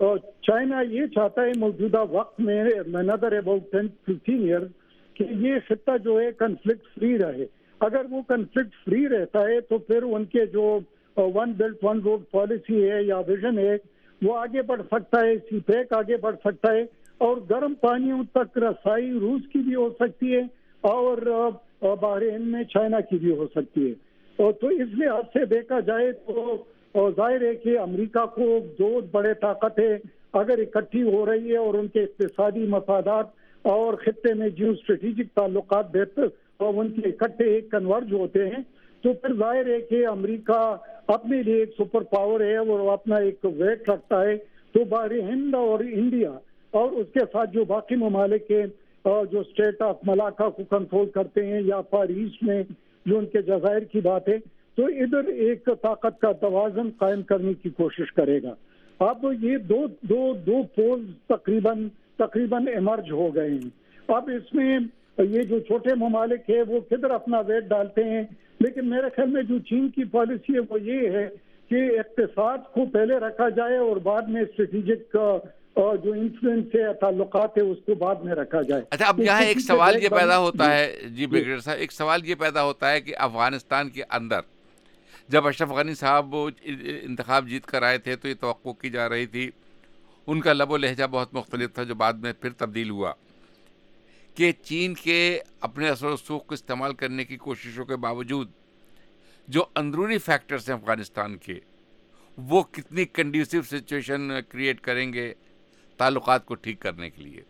E: چائنا یہ چاہتا ہے موجودہ وقت میں another about ten fifteen years کہ یہ خطہ جو ہے کنفلکٹ فری رہے. اگر وہ کنفلکٹ فری رہتا ہے تو پھر ان کے جو one belt one road policy ہے یا ویژن ہے وہ آگے بڑھ سکتا ہے, سی پیک آگے بڑھ سکتا ہے اور گرم پانیوں تک رسائی روس کی بھی ہو سکتی ہے اور بحرین میں چائنا کی بھی ہو سکتی ہے. اور تو اس لحاظ سے دیکھا جائے تو ظاہر ہے کہ امریکہ کو دو بڑے طاقتیں اگر اکٹھی ہو رہی ہے اور ان کے اقتصادی مفادات اور خطے میں جیو اسٹریٹجک تعلقات بہتر اور ان کے اکٹھے ایک کنورج ہوتے ہیں تو پھر ظاہر ہے کہ امریکہ اپنے لیے ایک سپر پاور ہے اور وہ اپنا ایک ویٹ رکھتا ہے. تو بحر ہند اور انڈیا اور اس کے ساتھ جو باقی ممالک ہیں جو اسٹیٹ آف ملاکا کو کنٹرول کرتے ہیں یا فار ایسٹ میں جو ان کے جزائر کی بات ہے تو ادھر ایک طاقت کا توازن قائم کرنے کی کوشش کرے گا. اب یہ دو دو دو پول تقریباً تقریباً ایمرج ہو گئے ہیں. اب اس میں یہ جو چھوٹے ممالک ہے وہ کدھر اپنا ویٹ ڈالتے ہیں لیکن میرے خیال میں جو چین کی پالیسی ہے وہ یہ ہے کہ اقتصاد کو پہلے رکھا جائے اور بعد میں اسٹریٹجک اور جو انفلوئنس ہے تعلقات ہے اس کو بعد میں رکھا جائے.
A: اچھا اب یہاں ایک سوال یہ پیدا ہوتا ہے جی بریگیڈیئر صاحب, ایک سوال یہ پیدا ہوتا ہے کہ افغانستان کے اندر جب اشرف غنی صاحب انتخاب جیت کر آئے تھے تو یہ توقع کی جا رہی تھی, ان کا لب و لہجہ بہت مختلف تھا جو بعد میں پھر تبدیل ہوا, کہ چین کے اپنے اثر و رسوخ کو استعمال کرنے کی کوششوں کے باوجود جو اندرونی فیکٹرز ہیں افغانستان کے وہ کتنی کنڈیوسو سچویشن کریٹ کریں گے تعلقات کو ٹھیک کرنے کے لیے.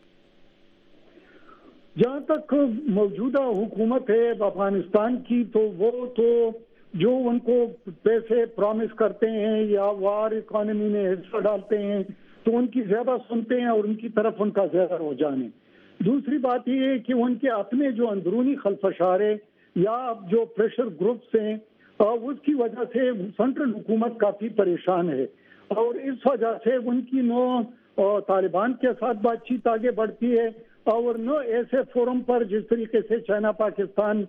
E: جہاں تک موجودہ حکومت ہے افغانستان کی تو وہ تو جو ان کو پیسے پرومس کرتے ہیں یا وار اکانومی میں حصہ ڈالتے ہیں تو ان کی زیادہ سنتے ہیں اور ان کی طرف ان کا زیادہ رجحان ہے. دوسری بات یہ ہے کہ ان کے اپنے جو اندرونی خلفشارے یا جو پریشر گروپس ہیں اس کی وجہ سے سینٹرل حکومت کافی پریشان ہے اور اس وجہ سے ان کی نو طالبان کے ساتھ بات چیت آگے بڑھتی ہے اور نو ایسے فورم پر جس طریقے سے چائنا پاکستان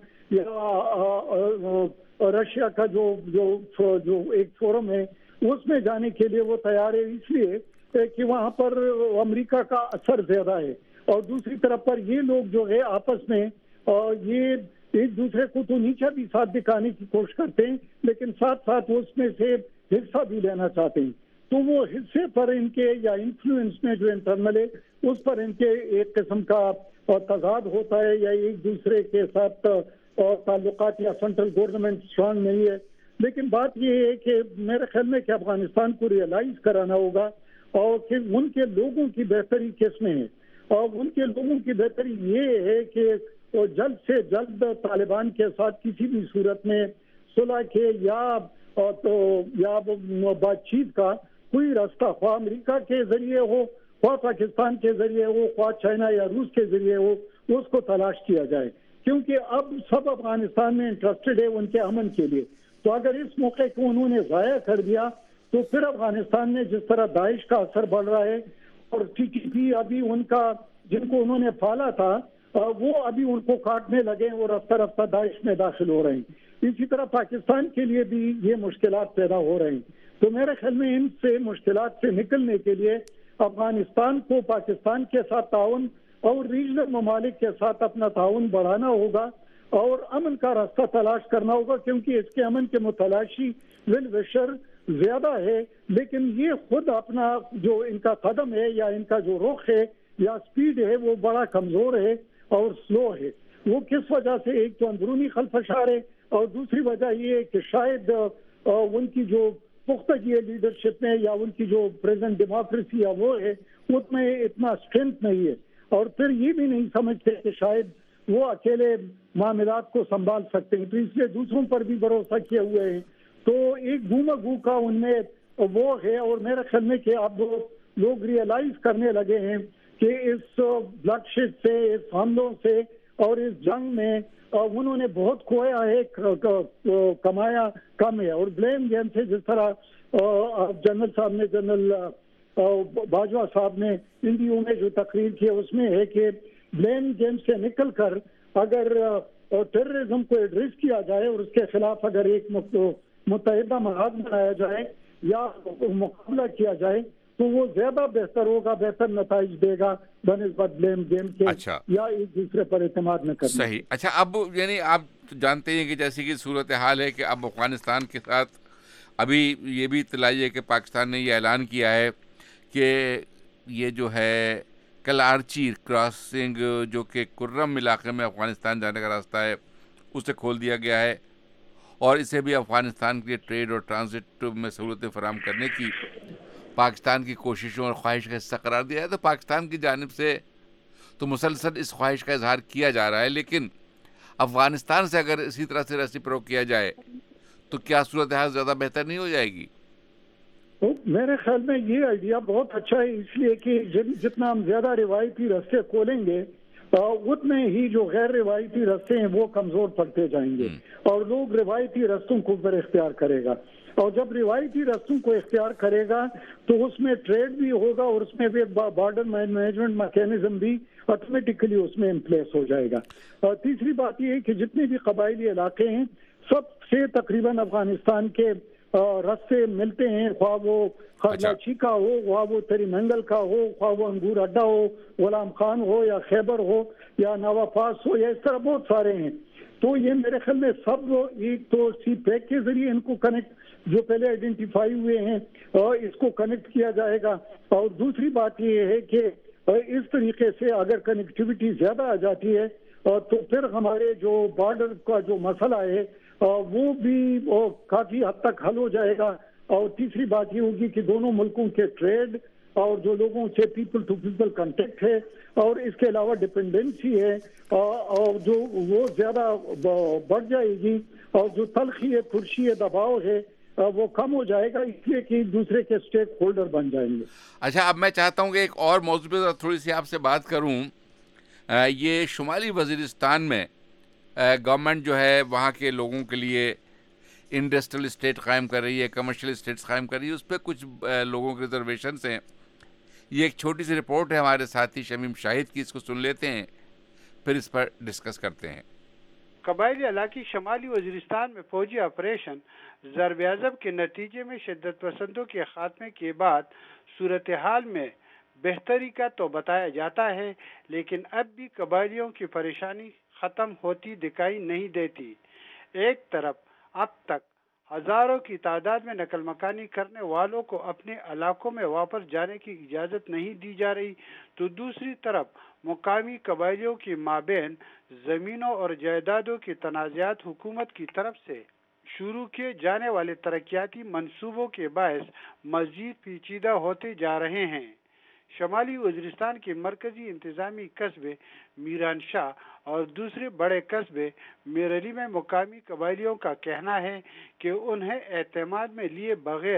E: یا رشیا کا جو جو جو ایک فورم ہے اس میں جانے کے لیے وہ تیار ہے, اس لیے کہ وہاں پر امریکہ کا اثر زیادہ ہے. اور دوسری طرف پر یہ لوگ جو ہے آپس میں یہ ایک دوسرے کو تو نیچا بھی ساتھ دکھانے کی کوشش کرتے ہیں لیکن ساتھ ساتھ اس میں سے حصہ بھی لینا چاہتے ہیں. تو وہ حصے پر ان کے یا انفلوئنس میں جو انٹرنل ہے اس پر ان کے ایک قسم کا تضاد ہوتا ہے یا ایک دوسرے کے ساتھ تعلقات یا سینٹرل گورنمنٹ اسٹرانگ نہیں ہے. لیکن بات یہ ہے کہ میرے خیال میں کہ افغانستان کو ریئلائز کرانا ہوگا اور کہ ان کے لوگوں کی بہتری کس میں ہے اور ان کے لوگوں کی بہتری یہ ہے کہ جلد سے جلد طالبان کے ساتھ کسی بھی صورت میں صلح کے یا تو یا بات چیت کا کوئی راستہ خواہ امریکہ کے ذریعے ہو خواہ پاکستان کے ذریعے ہو خواہ چائنا یا روس کے ذریعے ہو اس کو تلاش کیا جائے، کیونکہ اب سب افغانستان میں انٹرسٹڈ ہے ان کے امن کے لیے. تو اگر اس موقع کو انہوں نے ضائع کر دیا تو پھر افغانستان میں جس طرح داعش کا اثر بڑھ رہا ہے اور ٹی ٹی پی ابھی ان کا جن کو انہوں نے پالا تھا وہ ابھی ان کو کاٹنے لگے اور رفتہ رفتہ داعش میں داخل ہو رہے ہیں. اسی طرح پاکستان کے لیے بھی یہ مشکلات پیدا ہو رہے ہیں. تو میرے خیال میں ان سے مشکلات سے نکلنے کے لیے افغانستان کو پاکستان کے ساتھ تعاون اور ریجنل ممالک کے ساتھ اپنا تعاون بڑھانا ہوگا اور امن کا راستہ تلاش کرنا ہوگا، کیونکہ اس کے امن کے متلاشی ول وشر زیادہ ہے، لیکن یہ خود اپنا جو ان کا قدم ہے یا ان کا جو رخ ہے یا سپیڈ ہے وہ بڑا کمزور ہے اور سلو ہے. وہ کس وجہ سے؟ ایک تو اندرونی خلفشار ہے اور دوسری وجہ یہ ہے کہ شاید ان کی جو پختگی ہے لیڈرشپ میں یا ان کی جو پریزنٹ ڈیموکریسی ہے وہ ہے اس میں اتنا اسٹرینتھ نہیں ہے، اور پھر یہ بھی نہیں سمجھتے کہ شاید وہ اکیلے معاملات کو سنبھال سکتے ہیں، تو اس لیے دوسروں پر بھی بھروسہ کیے ہوئے ہیں. تو ایک گھوما گھو کا ان میں وہ ہے، اور میرے خیال میں کہ اب لوگ ریئلائز کرنے لگے ہیں کہ اس بلڈ شیڈ سے، اس حملوں سے اور اس جنگ میں انہوں نے بہت کھویا ہے، کمایا کم ہے. اور بلیم گیم سے جس طرح جنرل صاحب نے جنرل باجوہ صاحب نے ان دیوں میں جو تقریر کی اس میں ہے کہ بلیم گیم سے نکل کر اگر ٹیررزم کو ایڈریس کیا جائے اور اس کے خلاف اگر ایک متحدہ محاذ بنایا جائے یا مقابلہ کیا جائے تو وہ زیادہ بہتر ہوگا، بہتر نتائج دے گا بنسبت بلیم گیم کے.
A: اچھا.
E: یا ایک دوسرے پر اعتماد نہ کرنا.
A: صحیح. اچھا، اب یعنی آپ جانتے ہیں کہ جیسی کہ صورتحال ہے کہ اب افغانستان کے ساتھ ابھی یہ بھی اطلاع ہے کہ پاکستان نے یہ اعلان کیا ہے کہ یہ جو ہے کلارچی کراسنگ جو کہ کرم علاقے میں افغانستان جانے کا راستہ ہے اسے کھول دیا گیا ہے، اور اسے بھی افغانستان کے ٹریڈ اور ٹرانزٹ میں سہولتیں فراہم کرنے کی پاکستان کی کوششوں اور خواہش کا حصہ قرار دیا ہے. تو پاکستان کی جانب سے تو مسلسل اس خواہش کا اظہار کیا جا رہا ہے، لیکن افغانستان سے اگر اسی طرح سے ریسیپروک کیا جائے تو کیا صورتحال زیادہ بہتر نہیں ہو جائے گی؟
E: میرے خیال میں یہ آئیڈیا بہت اچھا ہے، اس لیے کہ جتنا ہم زیادہ روایتی راستے کھولیں گے اتنے ہی جو غیر روایتی راستے ہیں وہ کمزور پڑتے جائیں گے اور لوگ روایتی راستوں کو پر اختیار کرے گا. اور جب روایتی راستوں کو اختیار کرے گا تو اس میں ٹریڈ بھی ہوگا اور اس میں بھی بارڈر مینجمنٹ میکینزم بھی آٹومیٹکلی اس میں ان پلیس ہو جائے گا. اور تیسری بات یہ ہے کہ جتنے بھی قبائلی علاقے ہیں سب سے تقریباً افغانستان کے راستے ملتے ہیں، خواہ وہ خرلاچی کا ہو، خواہ وہ تری منگل کا ہو، خواہ وہ انگور اڈا ہو، غلام خان ہو یا خیبر ہو یا نوا پاس ہو، یا اس طرح بہت سارے ہیں. تو یہ میرے خیال میں سب ایک تو سی پیک کے ذریعے ان کو کنیکٹ جو پہلے آئیڈینٹیفائی ہوئے ہیں اور اس کو کنیکٹ کیا جائے گا. اور دوسری بات یہ ہے کہ اس طریقے سے اگر کنیکٹیوٹی زیادہ آ جاتی ہے تو پھر ہمارے جو بارڈر کا جو مسئلہ ہے وہ بھی کافی حد تک حل ہو جائے گا. اور تیسری بات یہ ہوگی کہ دونوں ملکوں کے ٹریڈ اور جو لوگوں سے پیپل ٹو پیپل کنٹیکٹ ہے اور اس کے علاوہ ڈپینڈنسی ہے اور جو وہ زیادہ بڑھ جائے گی اور جو تلخی ہے، ترشی ہے، دباؤ ہے وہ کم ہو جائے گا، اس لیے کہ ایک دوسرے کے اسٹیک ہولڈر بن جائیں گے.
A: اچھا، اب میں چاہتا ہوں کہ ایک اور موضوع پہ تھوڑی سی آپ سے بات کروں. یہ شمالی وزیرستان میں گورنمنٹ جو ہے وہاں کے لوگوں کے لیے انڈسٹریل اسٹیٹ قائم کر رہی ہے، کمرشل اسٹیٹس قائم کر رہی ہے، اس پہ کچھ لوگوں کے ریزرویشنس ہیں. یہ ایک چھوٹی سی رپورٹ ہے ہمارے ساتھی شمیم شاہد کی، اس کو سن لیتے ہیں پھر اس پر ڈسکس کرتے ہیں.
F: قبائلی علاقے شمالی وزیرستان میں فوجی آپریشن ضرب عضب کے نتیجے میں شدت پسندوں کے خاتمے کے بعد صورتحال میں بہتری کا تو بتایا جاتا ہے، لیکن اب بھی قبائلیوں کی پریشانی ختم ہوتی دکھائی نہیں دیتی. ایک طرف اب تک ہزاروں کی تعداد میں نقل مکانی کرنے والوں کو اپنے علاقوں میں واپس جانے کی اجازت نہیں دی جا رہی، تو دوسری طرف مقامی قبائلیوں کی مابین زمینوں اور جائیدادوں کے تنازعات حکومت کی طرف سے شروع کیے جانے والے ترقیاتی منصوبوں کے باعث مزید پیچیدہ ہوتے جا رہے ہیں. شمالی وزیرستان کے مرکزی انتظامی قصبے میران شاہ اور دوسرے بڑے قصبے میرلی میں مقامی قبائلیوں کا کہنا ہے کہ انہیں اعتماد میں لیے بغیر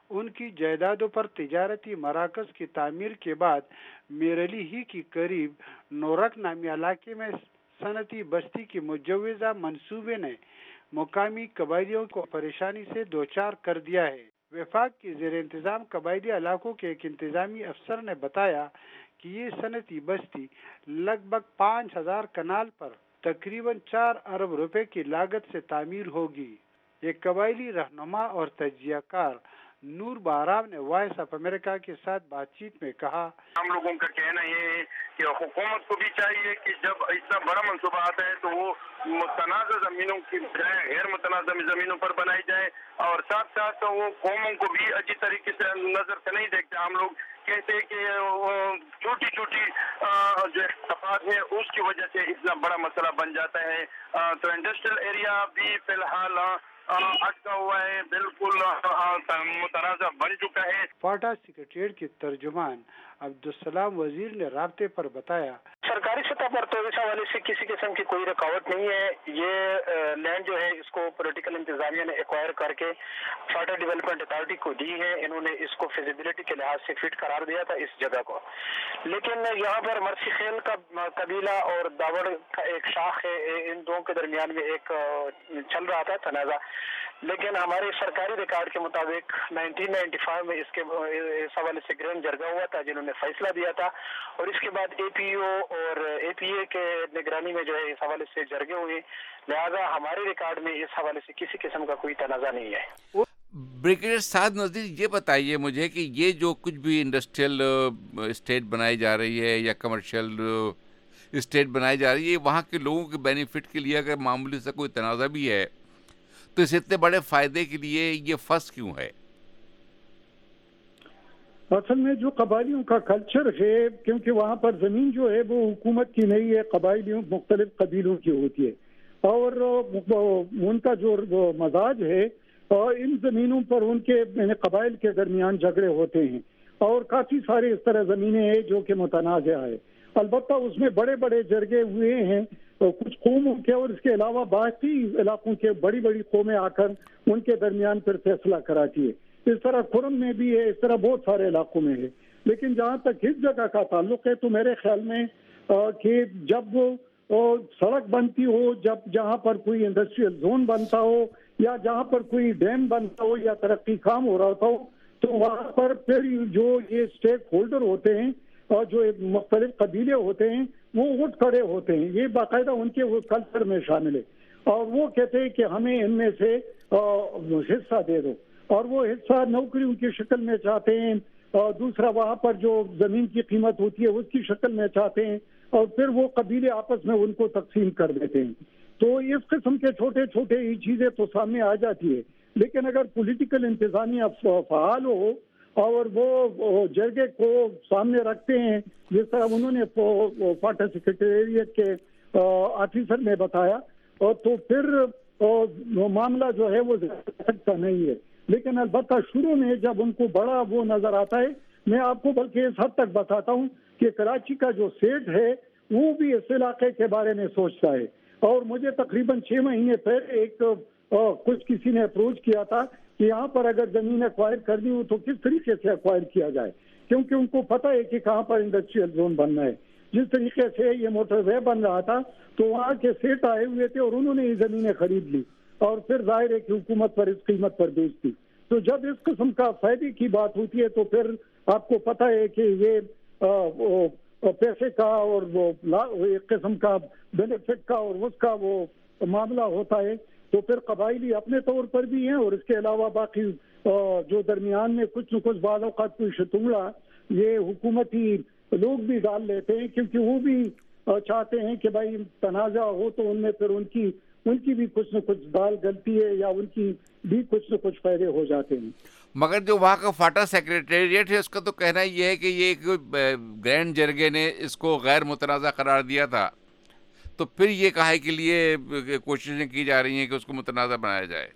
F: ان کی جائیدادوں پر تجارتی مراکز کی تعمیر کے بعد میرلی ہی کی قریب نورک نامی علاقے میں صنعتی بستی کی مجوزہ منصوبے نے مقامی قبائلیوں کو پریشانی سے دوچار کر دیا ہے۔ وفاق کے زیر انتظام قبائلی علاقوں کے ایک انتظامی افسر نے بتایا کہ یہ صنعتی بستی لگ بھگ پانچ ہزار کنال پر تقریباً چار ارب روپے کی لاگت سے تعمیر ہوگی۔ ایک قبائلی رہنما اور تجزیہ کار نور باراب نے وائس آف امریکہ کے ساتھ بات چیت میں کہا،
G: ہم لوگوں کا کہنا یہ ہے کہ حکومت کو بھی چاہیے کہ جب اتنا بڑا منصوبہ آتا ہے تو وہ متنازع زمینوں کی بجائے غیر متنازع زمینوں پر بنائی جائے، اور ساتھ ساتھ وہ قوموں کو بھی اچھی طریقے سے نظر سے نہیں دیکھتے۔ ہم لوگ کہتے ہیں کہ چھوٹی چھوٹی جو اختلافات ہے اس کی وجہ سے اتنا بڑا مسئلہ بن جاتا ہے۔ تو انڈسٹریل ایریا بھی فی الحال اٹکا ہوا ہے، بالکل متنازع بن چکا ہے۔
F: فاٹا سیکریٹریٹ کے ترجمان عبدالسلام وزیر نے رابطے پر بتایا،
H: سرکاری سطح پر تو اس حوالے سے کسی قسم کی کوئی رکاوٹ نہیں ہے۔ یہ لینڈ جو ہے اس کو پولیٹیکل انتظامیہ نے ایکوائر کر کے فاٹا ڈیولپمنٹ اتھارٹی کو دی ہے۔ انہوں نے اس کو فیزیبلٹی کے لحاظ سے فٹ قرار دیا تھا اس جگہ کو، لیکن یہاں پر مرسی خیل کا قبیلہ اور داوڑ کا ایک شاخ ہے، ان دونوں کے درمیان میں ایک چل رہا تھا تنازع، لیکن ہمارے سرکاری ریکارڈ کے مطابق نائنٹین نائنٹی فائیو میں اس کے اس حوالے سے گرینڈ جرگہ ہوا تھا جنہوں نے فیصلہ دیا تھا، اور اس کے بعد اے پی او اور اے پی اے کے نگرانی میں جو ہے اس حوالے سے جرگے ہوئے، لہذا ہمارے ریکارڈ میں اس حوالے سے کسی قسم کا کوئی تنازع نہیں ہے۔
A: بریگیڈیئر سعد نذیر، یہ بتائیے مجھے کہ یہ جو کچھ بھی انڈسٹریل اسٹیٹ بنائی جا رہی ہے یا کمرشل اسٹیٹ بنائی جا رہی ہے، وہاں کے لوگوں کے بینیفٹ کے لیے اگر معمولی سے کوئی تنازع بھی ہے تو اس اتنے بڑے فائدے کے لیے یہ فس کیوں ہے؟
E: اصل میں جو قبائلیوں کا کلچر ہے، کیونکہ وہاں پر زمین جو ہے وہ حکومت کی نہیں ہے، قبائلیوں مختلف قبیلوں کی ہوتی ہے، اور ان کا جو مزاج ہے اور ان زمینوں پر ان کے قبائل کے درمیان جھگڑے ہوتے ہیں، اور کافی سارے اس طرح زمینیں ہیں جو کہ متنازع ہے۔ البتہ اس میں بڑے بڑے جرگے ہوئے ہیں کچھ قوموں کے، اور اس کے علاوہ باقی علاقوں کے بڑی بڑی قومیں آ کر ان کے درمیان پھر فیصلہ کراتی ہے۔ اس طرح خرم میں بھی ہے، اس طرح بہت سارے علاقوں میں ہے۔ لیکن جہاں تک اس جگہ کا تعلق ہے تو میرے خیال میں کہ جب سڑک بنتی ہو، جب جہاں پر کوئی انڈسٹریل زون بنتا ہو، یا جہاں پر کوئی ڈیم بنتا ہو یا ترقی کام ہو رہا ہو، تو وہاں پر پھر جو یہ اسٹیک ہولڈر ہوتے ہیں اور جو مختلف قبیلے ہوتے ہیں وہ اٹھ کھڑے ہوتے ہیں، یہ باقاعدہ ان کے وہ کلچر میں شامل ہے، اور وہ کہتے ہیں کہ ہمیں ان میں سے حصہ دے دو، اور وہ حصہ نوکریوں کی شکل میں چاہتے ہیں، اور دوسرا وہاں پر جو زمین کی قیمت ہوتی ہے اس کی شکل میں چاہتے ہیں، اور پھر وہ قبیلے آپس میں ان کو تقسیم کر دیتے ہیں۔ تو اس قسم کے چھوٹے چھوٹے ہی چیزیں تو سامنے آ جاتی ہے، لیکن اگر پولیٹیکل انتظامیہ فعال ہو اور وہ جرگے کو سامنے رکھتے ہیں، جس طرح انہوں نے فاٹا سیکریٹریٹ کے آفیسر نے بتایا، تو پھر معاملہ جو ہے وہ سکتا نہیں ہے۔ لیکن البتہ شروع میں جب ان کو بڑا وہ نظر آتا ہے، میں آپ کو بلکہ اس حد تک بتاتا ہوں کہ کراچی کا جو سیٹ ہے وہ بھی اس علاقے کے بارے میں سوچتا ہے، اور مجھے تقریباً چھ مہینے پہلے ایک کچھ کسی نے اپروچ کیا تھا کہ یہاں پر اگر زمین ایکوائر کرنی ہو تو کس طریقے سے ایکوائر کیا جائے، کیونکہ ان کو پتہ ہے کہ کہاں پر انڈسٹریل زون بننا ہے۔ جس طریقے سے یہ موٹر وے بن رہا تھا تو وہاں کے سیٹ آئے ہوئے تھے اور انہوں نے یہ زمینیں خرید لی، اور پھر ظاہر ہے کہ حکومت پر اس قیمت پر بیچتی۔ تو جب اس قسم کا فائدے کی بات ہوتی ہے تو پھر آپ کو پتہ ہے کہ یہ پیسے کا اور وہ ایک قسم کا بینیفٹ کا اور اس کا وہ معاملہ ہوتا ہے، تو پھر قبائلی اپنے طور پر بھی ہیں، اور اس کے علاوہ باقی جو درمیان میں کچھ نہ کچھ بعض اوقات کوئی شتونگڑا یہ حکومتی لوگ بھی ڈال لیتے ہیں، کیونکہ وہ بھی چاہتے ہیں کہ بھائی تنازع ہو تو ان میں پھر ان کی ان کی بھی کچھ نہ کچھ دال گلتی ہے، یا ان کی بھی کچھ نہ کچھ فائدے ہو جاتے ہیں۔
A: مگر جو وہاں کا فاٹا سیکریٹریٹ ہے اس کا تو کہنا یہ ہے کہ یہ ایک گرینڈ جرگے نے اس کو غیر متنازع قرار دیا تھا، تو پھر یہ کہے کے لیے کوششیں کی جا رہی ہیں کہ اس کو متنازع بنایا جائے۔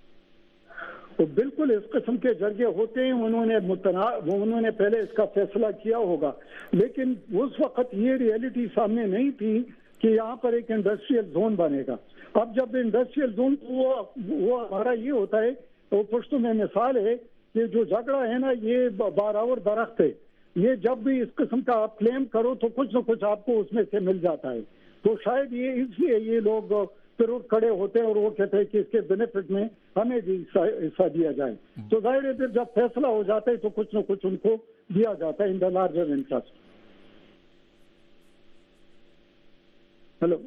E: تو بالکل اس قسم کے جرگے ہوتے ہیں، انہوں نے متنا انہوں نے پہلے اس کا فیصلہ کیا ہوگا، لیکن اس وقت یہ ریئلٹی سامنے نہیں تھی کہ یہاں پر ایک انڈسٹریل زون بنے گا۔ اب جب انڈسٹریل زون وہ وہ ہمارا یہ ہوتا ہے، وہ پشتوں میں مثال ہے یہ جو جھگڑا ہے نا یہ باراور درخت ہے، یہ جب بھی اس قسم کا آپ کلیم کرو تو کچھ نہ کچھ آپ کو اس میں سے مل جاتا ہے. تو شاید یہ اس لیے یہ لوگ پھر اٹھ کھڑے ہوتے ہیں اور وہ کہتے ہیں کہ اس کے بینیفٹ میں ہمیں بھی حصہ دیا جائے. تو ظاہر ہے پھر جب فیصلہ ہو جاتا ہے تو کچھ نہ کچھ ان کو دیا جاتا ہے in the larger interest. Hello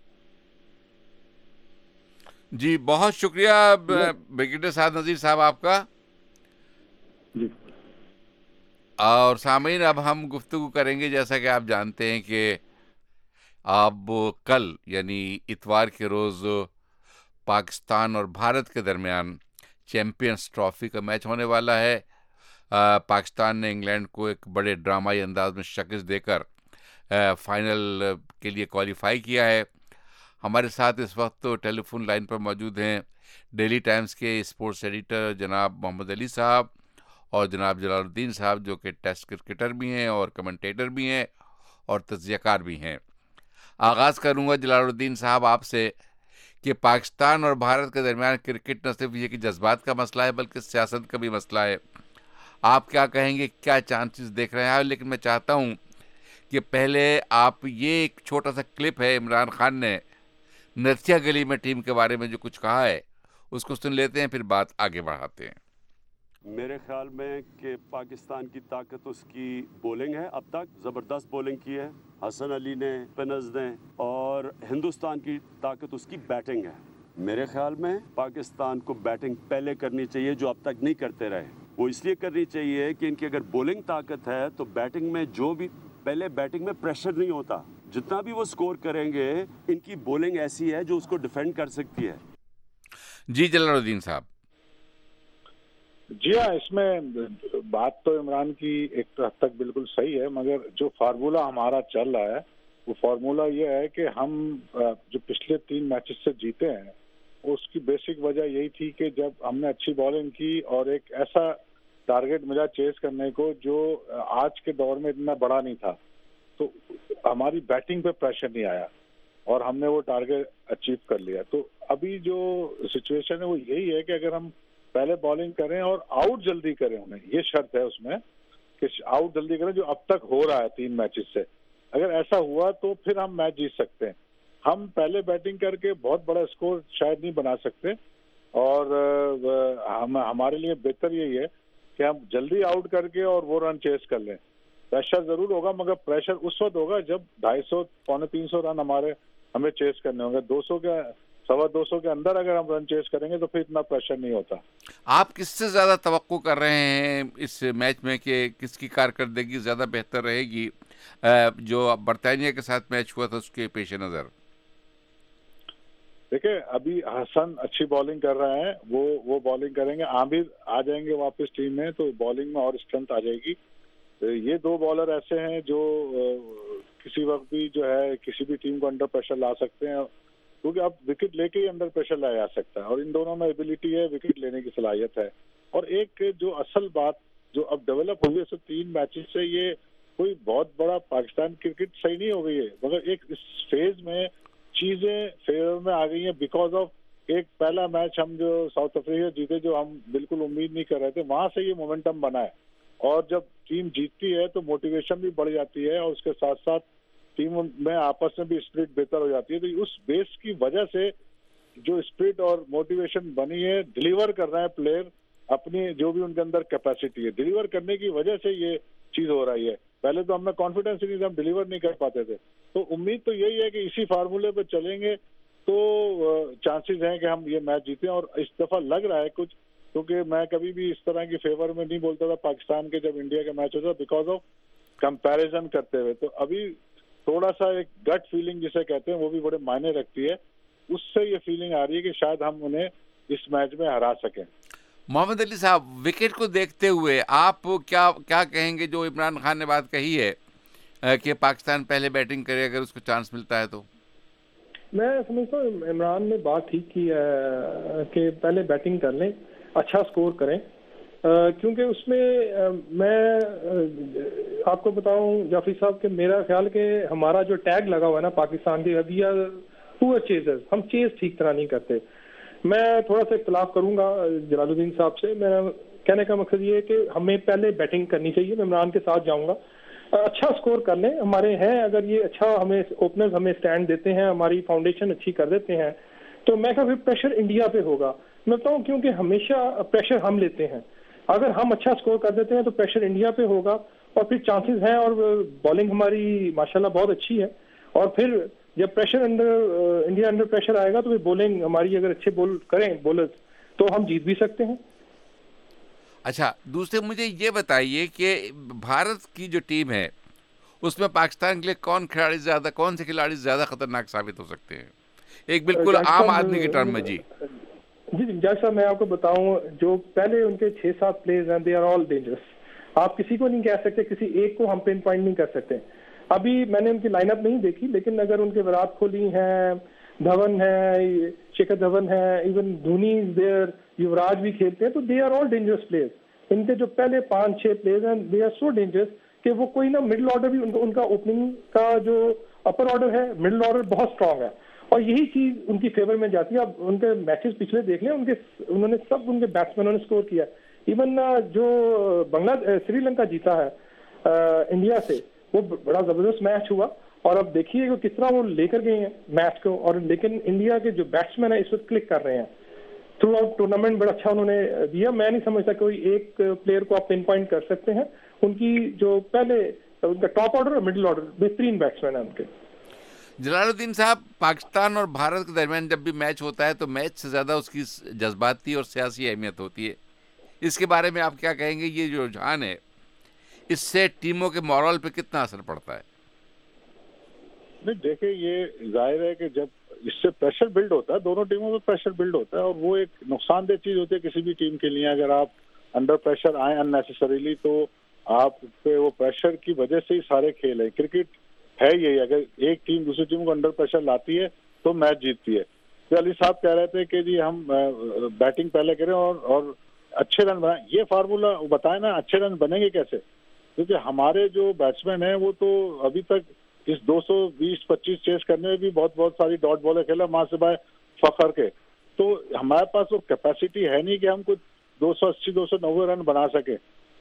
A: جی، بہت شکریہ بریگیڈیئر سعد نذیر صاحب آپ کا.
E: جی
A: اور سامعین، اب ہم گفتگو کریں گے، جیسا کہ آپ جانتے ہیں کہ اب کل یعنی اتوار کے روز پاکستان اور بھارت کے درمیان چیمپئنز ٹرافی کا میچ ہونے والا ہے. پاکستان نے انگلینڈ کو ایک بڑے ڈرامائی انداز میں شکست دے کر فائنل کے لیے کوالیفائی کیا ہے. ہمارے ساتھ اس وقت ٹیلی فون لائن پر موجود ہیں ڈیلی ٹائمز کے اسپورٹس ایڈیٹر جناب محمد علی صاحب اور جناب جلال الدین صاحب، جو کہ ٹیسٹ کرکٹر بھی ہیں اور کمنٹیٹر بھی ہیں اور تجزیہ کار بھی ہیں. آغاز کروں گا جلال الدین صاحب آپ سے کہ پاکستان اور بھارت کے درمیان کرکٹ نہ صرف یہ کہ جذبات کا مسئلہ ہے بلکہ سیاست کا بھی مسئلہ ہے. آپ کیا کہیں گے، کیا چانسز دیکھ رہے ہیں؟ لیکن میں چاہتا ہوں کہ پہلے آپ یہ ایک چھوٹا سا کلپ ہے عمران خان نے نرسیا گلی میں ٹیم کے بارے میں جو کچھ کہا ہے اس کو سن لیتے ہیں، پھر بات آگے بڑھاتے ہیں.
I: میرے خیال میں کہ پاکستان کی طاقت اس کی بولنگ ہے. اب تک زبردست بولنگ کی ہے حسن علی نے، پنز نے، اور ہندوستان کی طاقت اس کی بیٹنگ ہے. میرے خیال میں پاکستان کو بیٹنگ پہلے کرنی چاہیے جو اب تک نہیں کرتے رہے. وہ اس لیے کرنی چاہیے کہ ان کی اگر بولنگ طاقت ہے تو بیٹنگ میں جو بھی پہلے بیٹنگ میں پریشر نہیں ہوتا، جتنا بھی وہ سکور کریں گے ان کی بولنگ ایسی ہے جو اس کو ڈیفینڈ کر سکتی ہے.
A: جی جلال الدین صاحب.
J: جی ہاں، اس میں بات تو عمران کی ایک حد تک بالکل صحیح ہے، مگر جو فارمولا ہمارا چل رہا ہے وہ فارمولا یہ ہے کہ ہم جو پچھلے تین میچز سے جیتے ہیں اس کی بیسک وجہ یہی تھی کہ جب ہم نے اچھی بالنگ کی اور ایک ایسا ٹارگٹ ملا چیز کرنے کو جو آج کے دور میں اتنا بڑا نہیں تھا، تو ہماری بیٹنگ پہ پریشر نہیں آیا اور ہم نے وہ ٹارگٹ اچیو کر لیا. تو ابھی جو سچویشن ہے وہ یہی ہے کہ اگر ہم پہلے بالنگ کریں اور آؤٹ جلدی کریں، انہیں یہ شرط ہے اس میں کہ آؤٹ جلدی کریں جو اب تک ہو رہا ہے تین میچز سے. اگر ایسا ہوا تو پھر ہم میچ جیت سکتے ہیں. ہم پہلے بیٹنگ کر کے بہت بڑا اسکور شاید نہیں بنا سکتے، اور ہم ہمارے لیے بہتر یہی ہے کہ ہم جلدی آؤٹ کر کے اور وہ رن چیز کر لیں. پریشر ضرور ہوگا، مگر پریشر اس وقت ہوگا جب ڈھائی سو پونے تین سو رن ہمارے ہمیں چیز کرنے ہوں گے. دو سو کے سوا دو سو کے اندر اگر ہم رن چیز کریں گے تو پھر اتنا پریشر نہیں ہوتا.
A: آپ کس سے زیادہ توقع کر رہے ہیں اس میچ میں کہ کس کی کارکردگی زیادہ بہتر رہے گی جو برطانیہ کے ساتھ میچ ہوا تھا اس کے پیش نظر؟
J: دیکھیں، ابھی حسن اچھی بالنگ کر رہے ہیں، وہ وہ بالنگ کریں گے. عامر آ جائیں گے واپس ٹیم میں تو بالنگ میں اور اسٹرینتھ آ جائے گی. یہ دو بالر ایسے ہیں جو کسی وقت بھی جو ہے کسی بھی ٹیم کو انڈر پریشر لا سکتے ہیں، کیونکہ اب وکٹ لے کے ہی انڈر پریشر لایا جا سکتا ہے اور ان دونوں میں ایبلٹی ہے، وکٹ لینے کی صلاحیت ہے. اور ایک جو اصل بات جو اب ڈیولپ ہوئی ہے سو تین میچز سے، یہ کوئی بہت بڑا پاکستان کرکٹ صحیح نہیں ہو گئی ہے، مگر ایک اس فیز میں چیزیں فیور میں آ گئی ہیں بیکاز آف ایک پہلا میچ ہم جو ساؤتھ افریقہ جیتے جو ہم بالکل امید نہیں کر رہے تھے، وہاں سے یہ مومنٹم بنا ہے. اور جب ٹیم جیتتی ہے تو موٹیویشن بھی بڑھ جاتی ہے اور اس کے ساتھ ساتھ ٹیم میں آپس میں بھی اسپرٹ بہتر ہو جاتی ہے. تو اس بیس کی وجہ سے جو اسپرٹ اور موٹیویشن بنی ہے، ڈیلیور کر رہے ہیں پلیئر اپنی جو بھی ان کے اندر کیپیسٹی ہے، ڈیلیور کرنے کی وجہ سے یہ چیز ہو رہی ہے. پہلے تو ہمیں کانفیڈینس ہی نہیں تھا، ہم ڈیلیور نہیں کر پاتے تھے. تو امید تو یہی ہے کہ اسی فارمولے پہ چلیں گے تو چانسز ہیں کہ ہم یہ میچ جیتیں. اور اس دفعہ لگ رہا ہے کچھ، کیونکہ میں کبھی بھی اس طرح کی فیور میں نہیں بولتا تھا پاکستان کے جب انڈیا کا میچ ہوتا تھا بیکاز آف کمپیریزن کرتے ہوئے. تو ابھی تھوڑا سا ایک گٹ فیلنگ جسے کہتے ہیں وہ بھی بڑے معنی رکھتی ہے، اس سے یہ فیلنگ آ رہی ہے کہ شاید ہم انہیں اس میچ میں ہرا سکیں.
A: محمد علی صاحب، وکٹ کو دیکھتے ہوئے آپ کیا کیا کہیں گے جو عمران خان نے بات کہی ہے کہ پاکستان پہلے بیٹنگ کرے اگر اس کو چانس ملتا ہے تو؟
K: میں سمجھتا ہوں عمران نے بات ٹھیک کی ہے کہ پہلے بیٹنگ کر لیں، اچھا سکور کریں، کیونکہ اس میں میں آپ کو بتاؤں جعفری صاحب کہ میرا خیال کہ ہمارا جو ٹیگ لگا ہوا ہے نا پاکستان کی، ابھی پور چیزرز، ہم چیز ٹھیک طرح نہیں کرتے. میں تھوڑا سا اختلاف کروں گا جلال الدین صاحب سے. میں کہنے کا مقصد یہ ہے کہ ہمیں پہلے بیٹنگ کرنی چاہیے. میں عمران کے ساتھ جاؤں گا, اچھا سکور کر لیں ہمارے ہیں, اگر یہ اچھا ہمیں اوپنرز ہمیں اسٹینڈ دیتے ہیں, ہماری فاؤنڈیشن اچھی کر دیتے ہیں, تو میں کہا پھر پریشر انڈیا پہ ہوگا. میں بتاؤں کیونکہ ہمیشہ پریشر ہم لیتے ہیں, اگر ہم اچھا سکور کر دیتے ہیں تو پریشر انڈیا پہ ہوگا, اور پھر چانسز ہیں, اور بالنگ ہماری ماشاءاللہ بہت اچھی ہے, اور پھر جب pressure under India under pressure آئے گا تو پھر بولنگ ہماری اگر اچھے بول کریں بولرز تو ہم جیت بھی سکتے ہیں.
A: اچھا, دوسرے مجھے یہ بتائیے کہ بھارت کی جو ٹیم ہے اس میں پاکستان کے لیے کون کھلاڑی زیادہ کون سے کھلاڑی زیادہ خطرناک ثابت ہو سکتے ہیں, ایک بالکل عام آدمی کے ٹرم میں؟ جی
K: جی جی جاج صاحب, میں آپ کو بتاؤں, جو پہلے ان کے چھ سات پلیئرز ہیں, دے آر آل ڈینجرس. آپ کسی کو نہیں کہہ سکتے, کسی ایک کو ہم پن پوائنٹ نہیں کر سکتے. ابھی میں نے ان کی لائن اپ نہیں دیکھی, لیکن اگر ان کے وراٹ کوہلی ہیں, دھون ہے, شیکھر دھون ہے, ایون دھونی دیئر, یوراج بھی کھیلتے ہیں, تو they are all dangerous players. ان کے جو پہلے پانچ چھ پلیئرز ہیں دے آر سو ڈینجرس کہ وہ کوئی نہ مڈل آرڈر بھی ان کا اوپننگ کا جو اپر آرڈر ہے, مڈل آرڈر بہت اسٹرانگ ہے, اور یہی چیز ان کی فیور میں جاتی ہے. اب ان کے میچز پچھلے دیکھ لیں, ان کے انہوں نے سب ان کے بیٹسمینوں نے اسکور کیا. ایون جو بنگلہ سری لنکا جیتا ہے انڈیا سے, وہ بڑا زبردست میچ ہوا, اور اب دیکھیے کہ کس طرح وہ لے کر گئے ہیں میچ کو. اور لیکن انڈیا کے جو بیٹسمین ہیں اس وقت کلک کر رہے ہیں تھرو آؤٹ ٹورنامنٹ, بڑا اچھا انہوں نے دیا. میں نہیں سمجھتا کوئی ایک پلیئر کو آپ پن پوائنٹ کر سکتے ہیں. ان کی جو پہلے ان کا ٹاپ آرڈر اور مڈل آرڈر بہترین بیٹسمین ہیں ان کے.
A: جلال الدین صاحب, پاکستان اور بھارت کے درمیان جب بھی میچ ہوتا ہے تو میچ سے زیادہ اس کی جذباتی اور سیاسی اہمیت ہوتی ہے. اس کے بارے میں آپ کیا کہیں گے؟ یہ جو رجحان ہے اس سے ٹیموں کے مورال پہ کتنا اثر پڑتا ہے؟
J: نہیں دیکھیں, یہ ظاہر ہے کہ جب اس سے پریشر بلڈ ہوتا ہے, دونوں ٹیموں میں پریشر بلڈ ہوتا ہے, اور وہ ایک نقصان دہ چیز ہوتی ہے کسی بھی ٹیم کے لیے. اگر آپ انڈر پریشر آئیں ان نیسیسریلی تو آپ پہ وہ پریشر کی وجہ سے ہی سارے کھیل ہیں. کرکٹ ہے یہی, اگر ایک ٹیم دوسری ٹیم کو انڈر پریشر لاتی ہے تو میچ جیتتی ہے. تو علی صاحب کہہ رہے تھے کہ جی ہم بیٹنگ پہلے کریں اور اور اچھے رن بنائیں. یہ فارمولا بتائیں نا, اچھے رن بنیں گے کیسے؟ کیونکہ ہمارے جو بیٹسمین ہیں وہ تو ابھی تک اس دو سو بیس پچیس چیز کرنے میں بھی بہت بہت ساری ڈاٹ بالیں کھیلا ماں سے بائے فخر کے. تو ہمارے پاس وہ کیپیسٹی ہے نہیں کہ ہم کچھ دو سو اسی دو سو نوے رن بنا سکیں.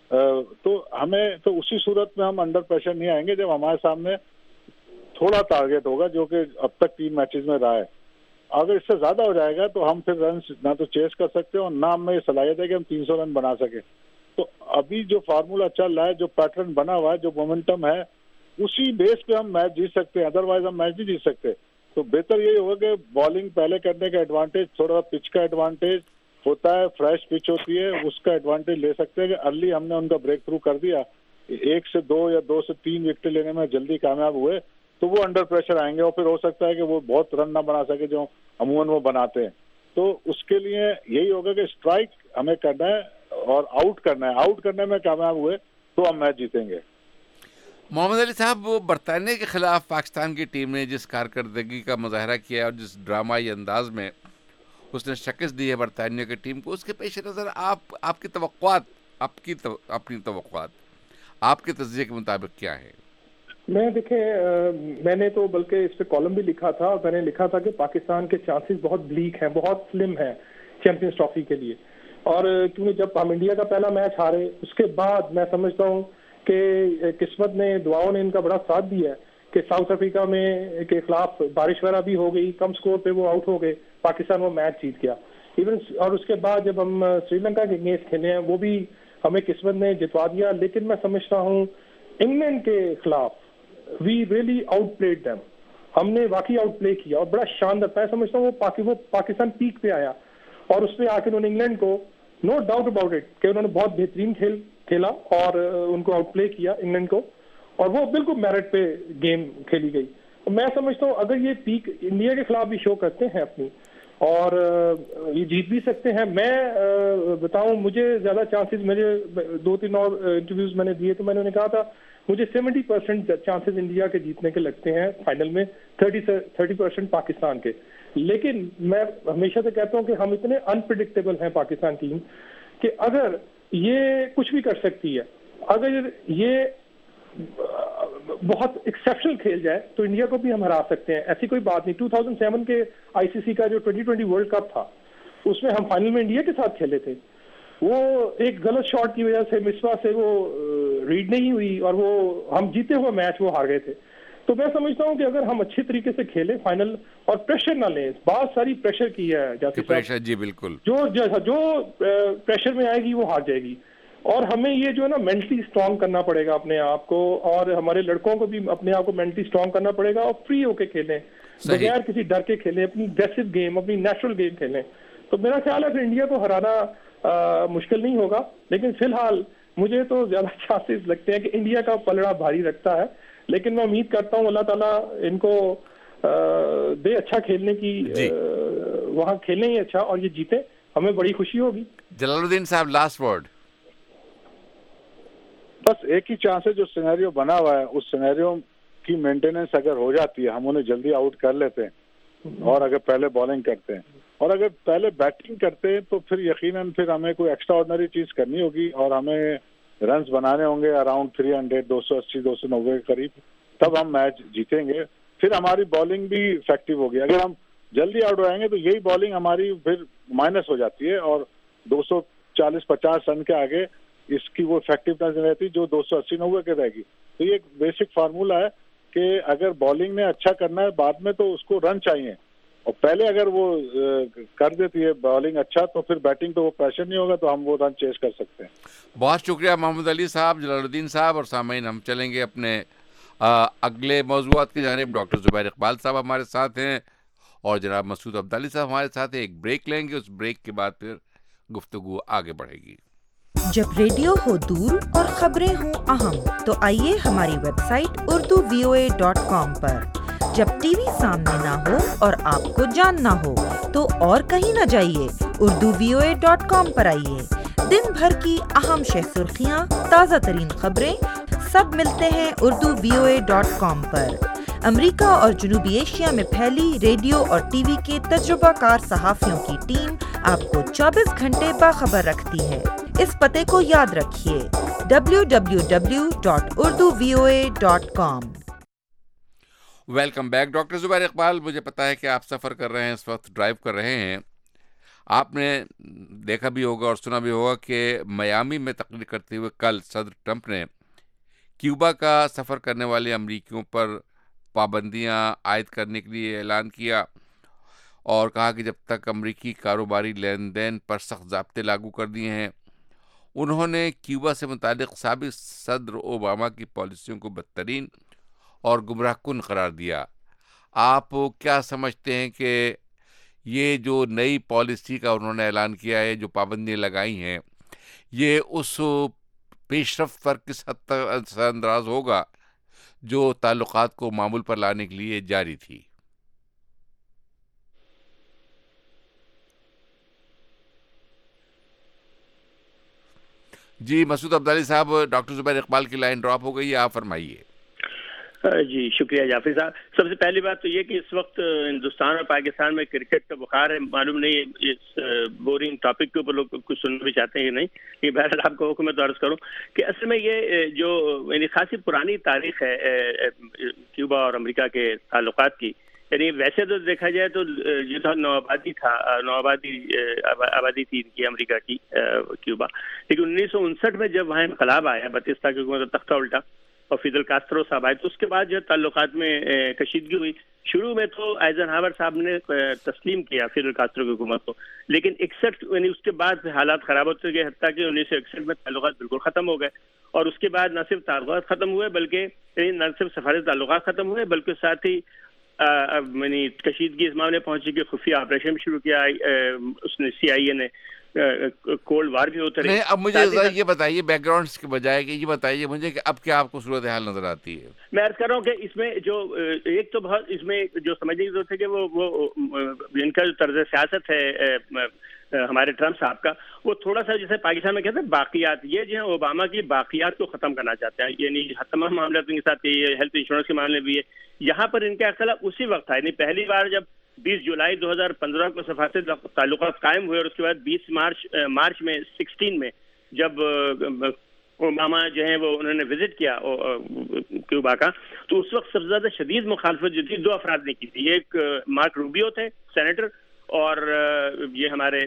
J: تو ہمیں تو اسی صورت میں ہم انڈر پریشر نہیں آئیں گے جب ہمارے سامنے تھوڑا ٹارگیٹ ہوگا, جو کہ اب تک تین میچز میں رہا ہے. اگر اس سے زیادہ ہو جائے گا تو ہم پھر رنس نہ تو چیز کر سکتے اور نہ ہم میں یہ صلاحیت ہے کہ ہم تین سو رن بنا سکیں. تو ابھی جو فارمولا چل رہا ہے, جو پیٹرن بنا ہوا ہے, جو مومنٹم ہے, اسی بیس پہ ہم میچ جیت سکتے ہیں, ادروائز ہم میچ نہیں جیت سکتے. تو بہتر یہی ہوگا کہ بالنگ پہلے کرنے کا ایڈوانٹیج, تھوڑا پچ کا ایڈوانٹیج ہوتا ہے, فریش پچ ہوتی ہے, اس کا ایڈوانٹیج لے سکتے ہیں کہ ارلی ہم نے ان کا بریک تھرو کر دیا, ایک سے دو یا دو سے تین وکٹ لینے میں جلدی کامیاب ہوئے تو وہ انڈر پریشر آئیں گے, اور پھر ہو سکتا ہے کہ وہ بہت رن نہ بنا سکے جو عموماً وہ بناتے ہیں. تو اس کے لیے یہی ہوگا کہ اسٹرائک ہمیں کرنا ہے اور آؤٹ کرنا ہے. آؤٹ کرنے میں کامیاب ہوئے تو ہم میچ جیتیں گے.
A: محمد علی صاحب, وہ برطانیہ کے خلاف پاکستان کی ٹیم نے جس کارکردگی کا مظاہرہ کیا اور جس ڈرامائی انداز میں اس نے شکست دی ہے برطانیہ کی ٹیم کو, اس کے پیش نظر آپ آپ کی توقعات آپ کی تو, اپنی توقعات آپ کے تجزیے کے مطابق کیا ہے؟
K: میں دیکھیں, میں نے تو بلکہ اس پہ کالم بھی لکھا تھا, اور میں نے لکھا تھا کہ پاکستان کے چانسز بہت بلیک ہیں, بہت سلم ہیں چیمپئنز ٹرافی کے لیے. اور کیونکہ جب ہم انڈیا کا پہلا میچ ہارے, اس کے بعد میں سمجھتا ہوں کہ قسمت نے, دعاؤں نے ان کا بڑا ساتھ دیا ہے کہ ساؤتھ افریقہ میں کے خلاف بارش وغیرہ بھی ہو گئی, کم سکور پہ وہ آؤٹ ہو گئے, پاکستان وہ میچ جیت گیا. ایون اور اس کے بعد جب ہم سری لنکا کے اگینسٹ کھیلے ہیں وہ بھی ہمیں قسمت نے جتوا دیا. لیکن میں سمجھتا ہوں انگلینڈ کے خلاف we really outplayed them, ہم نے واقعی آؤٹ پلے کیا اور بڑا شاندار. میں سمجھتا ہوں وہ پاکی وہ پاکستان پیک پہ آیا, اور اس پہ آ کے انہوں نے انگلینڈ کو, نو ڈاؤٹ اباؤٹ اٹ, کہ انہوں نے بہت بہترین کھیل کھیلا اور ان کو آؤٹ پلے کیا انگلینڈ کو, اور وہ بالکل میرٹ پہ گیم کھیلی گئی. میں سمجھتا ہوں اگر یہ پیک انڈیا کے خلاف بھی شو کرتے ہیں اپنی, اور یہ جیت بھی سکتے ہیں. میں بتاؤں, مجھے زیادہ چانسز, مجھے دو تین اور انٹرویوز میں نے دیے تو میں نے کہا تھا مجھے سیونٹی پرسینٹ چانسز انڈیا کے جیتنے کے لگتے ہیں فائنل میں, تھرٹی تھرٹی پرسینٹ پاکستان کے. لیکن میں ہمیشہ سے کہتا ہوں کہ ہم اتنے انپریڈکٹیبل ہیں پاکستان ٹیم کہ اگر یہ کچھ بھی کر سکتی ہے, اگر یہ بہت ایکسیپشنل کھیل جائے تو انڈیا کو بھی ہم ہرا سکتے ہیں. ایسی کوئی بات نہیں. ٹو تھاؤزینڈ سیون کے آئی سی سی کا جو ٹوئنٹی ٹوئنٹی ورلڈ کپ تھا اس میں ہم فائنل میں انڈیا کے ساتھ کھیلے تھے, وہ ایک غلط شاٹ کی وجہ سے مسوا سے وہ ریڈ نہیں ہوئی اور وہ ہم جیتے ہوئے میچ وہ ہار گئے تھے. تو میں سمجھتا ہوں کہ اگر ہم اچھے طریقے سے کھیلیں فائنل اور پریشر نہ لیں, بہت ساری پریشر کی ہے جیسے
A: پریشر, جی بالکل,
K: جو جو پریشر میں آئے گی وہ ہار جائے گی. اور ہمیں یہ جو ہے نا مینٹلی اسٹرانگ کرنا پڑے گا اپنے آپ کو, اور ہمارے لڑکوں کو بھی اپنے آپ کو مینٹلی اسٹرانگ کرنا پڑے گا, اور فری ہو کے کھیلیں, بغیر کسی ڈر کے کھیلیں, اپنی اگریسو گیم, اپنی نیچرل گیم کھیلیں. تو میرا خیال ہے کہ انڈیا کو ہرانا مشکل نہیں ہوگا, لیکن فی الحال مجھے تو زیادہ چانسز لگتے ہیں کہ انڈیا کا پلڑا بھاری رکھتا ہے. لیکن میں امید کرتا ہوں اللہ تعالیٰ ان کو دے اچھا کھیلنے کی, وہاں کھیلیں ہی اچھا اور یہ جیتے, ہمیں بڑی خوشی ہوگی.
A: جلال الدین صاحب لاسٹ ورڈ.
J: بس ایک ہی چانس ہے, جو سینیریو بنا ہوا ہے اس سینیریو کی مینٹیننس اگر ہو جاتی ہے, ہم انہیں جلدی آؤٹ کر لیتے ہیں, اور اگر پہلے بالنگ کرتے ہیں اور اگر پہلے بیٹنگ کرتے ہیں تو پھر یقیناً پھر ہمیں کوئی ایکسٹرا آرڈنری چیز کرنی ہوگی اور ہمیں رنز بنانے ہوں گے اراؤنڈ تھری ہنڈریڈ, دو سو اسی, دو سو نوے کے قریب, تب ہم میچ جیتیں گے. پھر ہماری بالنگ بھی افیکٹو ہوگی. اگر ہم جلدی آؤٹ ہو جائیں گے تو یہی بالنگ ہماری پھر مائنس ہو جاتی ہے, اور دو سو چالیس پچاس رن کے آگے اس کی وہ افیکٹونیس نہیں رہتی جو دو سو اسی نوے کے رہے گی. تو یہ ایک بیسک فارمولا ہے کہ اگر بالنگ نے اچھا کرنا ہے بعد میں تو اس کو رن چاہیے, اور پہلے اگر وہ کر دیتی ہے بالنگ اچھا تو پھر بیٹنگ تو وہ پریشر نہیں ہوگا, تو ہم وہ رن چیز کر سکتے ہیں.
A: بہت شکریہ محمد علی صاحب, جلال الدین صاحب, اور سامعین ہم چلیں گے اپنے اگلے موضوعات کی جانب. ڈاکٹر زبیر اقبال صاحب ہمارے ساتھ ہیں اور جناب مسعود عبدالی صاحب ہمارے ساتھ ہیں. ایک بریک لیں گے, اس بریک کے بعد پھر گفتگو آگے بڑھے گی.
L: جب ریڈیو ہو دور اور خبریں ہوں اہم تو آئیے ہماری website Urdu V O A dot com پر. جب ٹی وی سامنے نہ ہو اور آپ کو جاننا ہو تو اور کہیں نہ جائیے, Urdu V O A dot com پر آئیے. دن بھر کی اہم شہ سرخیاں, تازہ ترین خبریں سب ملتے ہیں Urdu V O A dot com پر. امریکہ اور جنوبی ایشیا میں پھیلی ریڈیو اور ٹی وی کے تجربہ کار صحافیوں کی ٹیم آپ کو چوبیس گھنٹے باخبر رکھتی ہے. اس پتے کو یاد رکھیے, W W W dot Urdu V O A dot com.
A: Welcome back. Doctor Zubair Iqbal, مجھے پتا ہے کہ آپ سفر کر رہے ہیں, اس وقت ڈرائیو کر رہے ہیں. آپ نے دیکھا بھی ہوگا اور سنا بھی ہوگا کہ میامی میں تقریر کرتے ہوئے کل صدر ٹرمپ نے کیوبا کا سفر کرنے والے امریکیوں پر پابندیاں عائد کرنے کے لیے اعلان کیا, اور کہا کہ جب تک امریکی کاروباری لین دین پر سخت ضابطے لاگو کر دیے ہیں. انہوں نے کیوبا سے متعلق سابق صدر اوباما کی پالیسیوں کو بدترین اور گمراہ کن قرار دیا. آپ کیا سمجھتے ہیں کہ یہ جو نئی پالیسی کا انہوں نے اعلان کیا ہے, جو پابندیاں لگائی ہیں, یہ اس پیش رفت پر کس حد تک اثر انداز ہوگا جو تعلقات کو معمول پر لانے کے لیے جاری تھی؟ جی مسعود عبدالی صاحب, ڈاکٹر زبیر اقبال کی لائن ڈراپ ہو گئی ہے, آپ فرمائیے.
M: جی شکریہ جعفر صاحب. سب سے پہلی بات تو یہ کہ اس وقت ہندوستان اور پاکستان میں کرکٹ کا بخار ہے. معلوم نہیں اس بورنگ ٹاپک کے اوپر لوگ کچھ سننا بھی چاہتے ہیں کہ نہیں. یہ بہرحال آپ کو حکم میں تو عرض کروں کہ اصل میں یہ جو یعنی خاصی پرانی تاریخ ہے کیوبا اور امریکہ کے تعلقات کی. یعنی ویسے تو دیکھا جائے تو یہ تھا نوآبادی تھا نوآبادی آبادی تھی ان کی امریکہ کی کیوبا, لیکن انیس سو انسٹھ میں جب وہاں انقلاب آیا, بتیستا کی حکومت تختہ الٹا اور فیدل کاسترو صاحب آئے, تو اس کے بعد جو تعلقات میں کشیدگی ہوئی. شروع میں تو آئزن ہاور صاحب نے تسلیم کیا فیدل کاسترو کی حکومت کو, لیکن اکسٹھ یعنی اس کے بعد حالات خراب ہوتے گئے, حتیٰ کہ انیس سو اکسٹھ میں تعلقات بالکل ختم ہو گئے. اور اس کے بعد نہ صرف تعلقات ختم ہوئے بلکہ نہ صرف سفارتی تعلقات ختم ہوئے بلکہ ساتھ ہی یعنی کشیدگی اس معاملے پہنچی کہ خفیہ آپریشن بھی شروع کیا اس نے, سی آئی اے نے, کولڈ وار بھی ہوتے رہے.
A: اب مجھے یہ بتائیے بیک گراؤنڈ کے بجائے کہ یہ بتائیے مجھے کہ اب کیا آپ کو صورتحال نظر آتی ہے؟
M: میں عرض کر رہا ہوں کہ اس میں جو ایک تو بہت اس میں جو سمجھنے کی ضرورت ہے کہ وہ وہ ان کا جو طرز سیاست ہے ہمارے ٹرمپ صاحب کا, وہ تھوڑا سا جیسے پاکستان میں کہتے ہیں باقیات, یہ جو ہے اوباما کی باقیات کو ختم کرنا چاہتے ہیں. یعنی تمام معاملات کے ساتھ یہ ہیلتھ انشورنس کے معاملے بھی ہے. یہاں پر ان کا اختلاف اسی وقت تھا, یعنی پہلی بار جب بیس جولائی دو ہزار پندرہ کو سفارتی تعلقات قائم ہوئے اور اس کے بعد بیس مارچ مارچ میں سکسٹین میں جب اوباما جو ہے وہ انہوں نے وزٹ کیا کیوبا کا, تو اس وقت سب سے زیادہ شدید مخالفت جو تھی دو افراد نے کی تھی. ایک مارک روبیو تھے سینیٹر, اور یہ ہمارے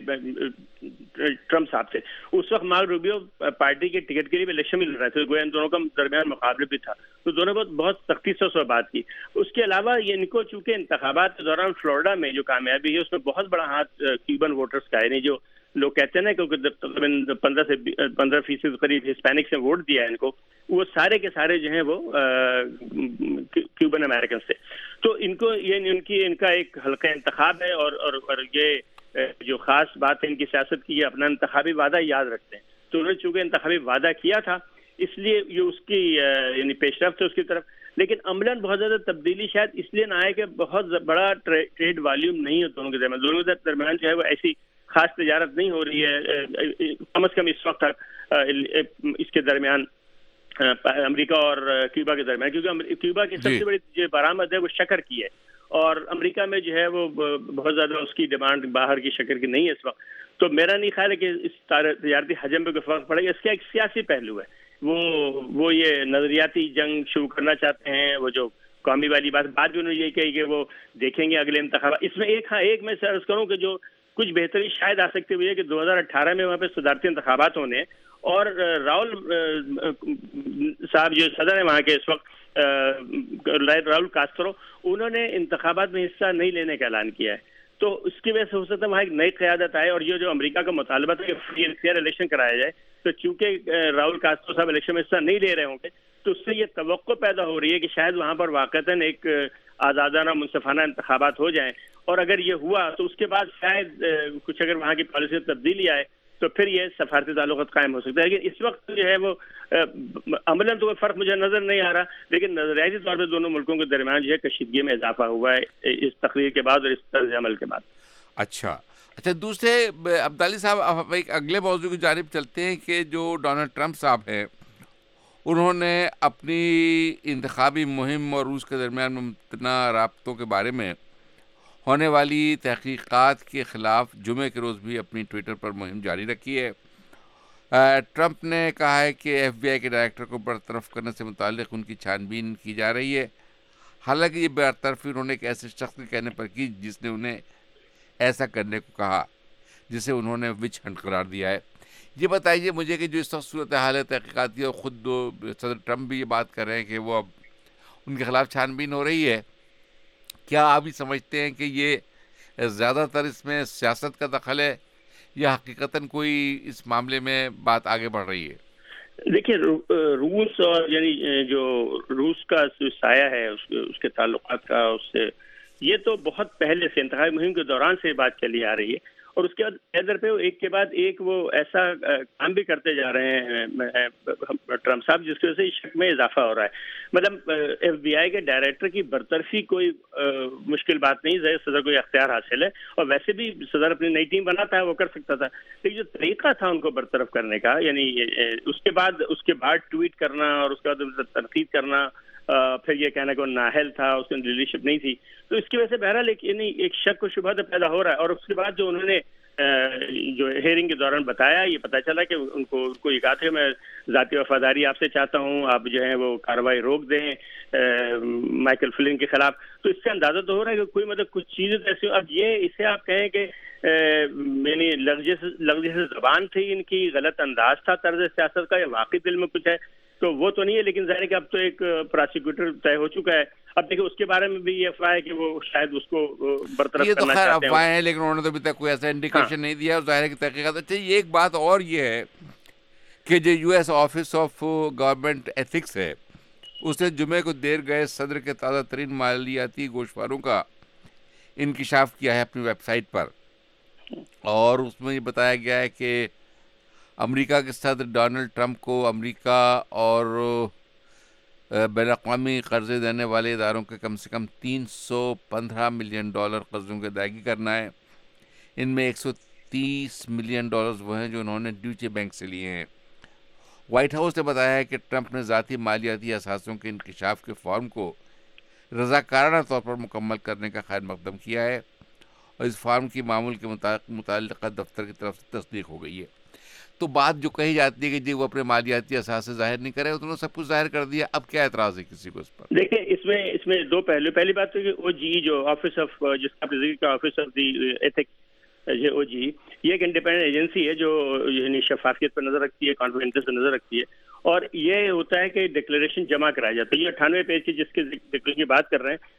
M: ٹرمپ صاحب سے. اس وقت مارک روبیو پارٹی کے ٹکٹ کے لیے الیکشن میں لڑ رہے تھے, گویا ان دونوں کا درمیان مقابلے بھی تھا, تو دونوں بہت بہت سختی سے اس وقت بات کی. اس کے علاوہ یہ ان کو چونکہ انتخابات کے دوران فلوریڈا میں جو کامیابی ہے اس میں بہت بڑا ہاتھ کیوبن ووٹرز کا ہے, یعنی جو لوگ کہتے ہیں نا کیونکہ تقریباً پندرہ سے پندرہ فیصد قریب ہسپینکس نے ووٹ دیا ہے ان کو, وہ سارے کے سارے جو ہیں وہ کیوبن امریکن سے. تو ان کو یہ ان کی ان کا ایک حلقہ انتخاب ہے, اور اور, اور یہ جو خاص بات ہے ان کی سیاست کی, یہ اپنا انتخابی وعدہ یاد رکھتے ہیں. تو انہوں نے چونکہ انتخابی وعدہ کیا تھا اس لیے یہ اس کی یعنی پیش رفت ہے اس کی طرف, لیکن عملاً بہت زیادہ تبدیلی شاید اس لیے نہ آئے کہ بہت بڑا ٹریڈ والیوم نہیں ہے دونوں کے درمیان. دونوں کے درمیان جو ہے وہ ایسی خاص تجارت نہیں ہو رہی ہے کم از کم اس وقت تک اس کے درمیان, امریکہ اور کیوبا کے درمیان, کیونکہ کیوبا کی سب سے بڑی جو برآمد ہے وہ شکر کی ہے, اور امریکہ میں جو ہے وہ بہت زیادہ اس کی ڈیمانڈ باہر کی شکر کی نہیں ہے اس وقت. تو میرا نہیں خیال ہے کہ اس تجارتی حجم پہ کوئی فرق پڑے گا. اس کا ایک سیاسی پہلو ہے, وہ وہ یہ نظریاتی جنگ شروع کرنا چاہتے ہیں, وہ جو قومی والی بات بات بھی انہوں نے یہ کہی کہ وہ دیکھیں گے اگلے انتخابات. اس میں ایک ہاں ایک میں عرض کروں کہ جو کچھ بہتری شاید آ سکتی ہوئی ہے کہ دو ہزار اٹھارہ میں وہاں پہ صدارتی انتخابات ہونے ہیں, اور راہل صاحب جو صدر ہیں وہاں کے اس وقت راؤل کاسترو, انہوں نے انتخابات میں حصہ نہیں لینے کا اعلان کیا ہے. تو اس کی وجہ سے ہو سکتا ہے وہاں ایک نئی قیادت آئے, اور یہ جو امریکہ کا مطالبہ تھا کہ فری اینڈ فیئر الیکشن کرایا جائے, تو چونکہ راؤل کاسترو صاحب الیکشن میں حصہ نہیں لے رہے ہوں گے تو اس سے یہ توقع پیدا ہو رہی ہے کہ شاید وہاں پر واقعتاً ایک آزادانہ منصفانہ انتخابات ہو جائیں. اور اگر یہ ہوا تو اس کے بعد شاید کچھ اگر وہاں کی پالیسی میں تبدیلی آئے تو پھر یہ سفارتی تعلقات قائم ہو سکتا ہے. لیکن اس وقت جو ہے وہ عملاً تو کوئی فرق مجھے نظر نہیں آ رہا, لیکن نظریاتی طور پہ دونوں ملکوں کے درمیان جو ہے کشیدگی میں اضافہ ہوا ہے اس تقریر کے بعد اور اس طرز عمل کے بعد.
A: اچھا اچھا دوسرے عبدالی صاحب, اب ایک اگلے موضوع کی جانب چلتے ہیں کہ جو ڈونلڈ ٹرمپ صاحب ہیں انہوں نے اپنی انتخابی مہم اور روس کے درمیان ممکنہ رابطوں کے بارے میں ہونے والی تحقیقات کے خلاف جمعے کے روز بھی اپنی ٹویٹر پر مہم جاری رکھی ہے. ٹرمپ نے کہا ہے کہ ایف بی آئی کے ڈائریکٹر کو برطرف کرنے سے متعلق ان کی چھان بین کی جا رہی ہے. حالانکہ یہ برطرفی انہوں نے ایک ایسے شخص کے کہنے پر کی جس نے انہیں ایسا کرنے کو کہا, جسے انہوں نے وچ ہنٹ قرار دیا ہے. یہ بتائیے مجھے کہ جو اس وقت صورتحال ہے تحقیقاتی, اور خود دو صدر ٹرمپ بھی یہ بات کر رہے ہیں کہ وہ اب ان کے خلاف چھان بین ہو رہی ہے, کیا آپ بھی سمجھتے ہیں کہ یہ زیادہ تر اس میں سیاست کا دخل ہے یا حقیقتاً کوئی اس معاملے میں بات آگے بڑھ رہی ہے؟
M: دیکھیے روس اور یعنی جو روس کا سایہ ہے اس کے تعلقات کا, اس سے یہ تو بہت پہلے سے انتخابی مہم کے دوران سے بات چلی آ رہی ہے, اور اس کے بعد ادھر پہ ایک کے بعد ایک وہ ایسا کام بھی کرتے جا رہے ہیں ٹرمپ صاحب جس کی وجہ سے شک میں اضافہ ہو رہا ہے. مطلب ایف بی آئی کے ڈائریکٹر کی برطرفی کوئی مشکل بات نہیں ہے, صدر کو یہ اختیار حاصل ہے, اور ویسے بھی صدر اپنی نئی ٹیم بناتا ہے وہ کر سکتا تھا, لیکن جو طریقہ تھا ان کو برطرف کرنے کا, یعنی اس کے بعد اس کے بعد ٹویٹ کرنا اور اس کے بعد تنقید کرنا, پھر یہ کہنا کہ وہ نااہل تھا, اس کی لیڈرشپ نہیں تھی, تو اس کی وجہ سے بہرحال ایک شک و شبہ پیدا ہو رہا ہے. اور اس کے بعد جو انہوں نے جو ہیئرنگ کے دوران بتایا, یہ پتہ چلا کہ ان کو ان کو یہ کہا تھا کہ میں ذاتی وفاداری آپ سے چاہتا ہوں, آپ جو ہے وہ کارروائی روک دیں مائیکل فلن کے خلاف. تو اس سے اندازہ تو ہو رہا ہے کہ کوئی مطلب کچھ چیزیں ایسی, اب یہ اسے آپ کہیں کہ یعنی لفظ زبان تھی ان کی, غلط انداز تھا طرز سیاست کا, یا واقعی دل میں کچھ ہے تو وہ تو نہیں ہے, لیکن ظاہر ہے کہ اب تو ایک پراسیکیوٹر طے ہو چکا ہے. اب دیکھیں اس کے بارے میں بھی یہ افواہ ہے کہ وہ شاید اس کو برطرف
A: کرنا چاہتے ہیں. یہ تو خیر افواہیں ہیں, لیکن انہوں نے تو ابھی تک کوئی ایسا انڈیکیشن نہیں دیا, ظاہر ہے کہ تحقیقات. اچھا یہ ایک بات اور یہ ہے کہ جو U S office of government ethics ہے, اس نے جمعے کو دیر گئے صدر کے تازہ ترین مالیاتی گوشواروں کا انکشاف کیا ہے اپنی ویب سائٹ پر, اور اس میں یہ بتایا گیا ہے کہ امریکہ کے صدر ڈونلڈ ٹرمپ کو امریکہ اور بین الاقوامی قرضے دینے والے اداروں کے کم سے کم تین سو پندرہ ملین ڈالر قرضوں کی ادائیگی کرنا ہے. ان میں ایک سو تیس ملین ڈالرز وہ ہیں جو انہوں نے ڈیوچے بینک سے لیے ہیں. وائٹ ہاؤس نے بتایا ہے کہ ٹرمپ نے ذاتی مالیاتی اثاثوں کے انکشاف کے فارم کو رضاکارانہ طور پر مکمل کرنے کا خیر مقدم کیا ہے, اور اس فارم کی معمول کے متعلقہ دفتر کی طرف سے تصدیق ہو گئی ہے. تو بات جو کہی جاتی ہے کہ جی وہ اپنے مالیاتی اثاثے ظاہر نہیں کرے، انہوں نے سب کچھ ظاہر کر دیا، اب کیا اعتراض ہے کسی کو اس پر؟
M: دیکھیں اس میں اس میں دو پہلو. پہلی بات تو کہ او جی جو آفس آف جس کا آپ نے ذکر کیا آفس آف دی ایتھکس یہ او جی یہ ایک انڈیپینڈنٹ ایجنسی ہے جو یعنی شفافیت پر نظر رکھتی ہے، کانفیڈنس پر نظر رکھتی ہے، اور یہ ہوتا ہے کہ ڈکلیریشن جمع کرایا جاتا ہے. یہ اٹھانوے پیج کی جس کے ذکر کی بات کر رہے ہیں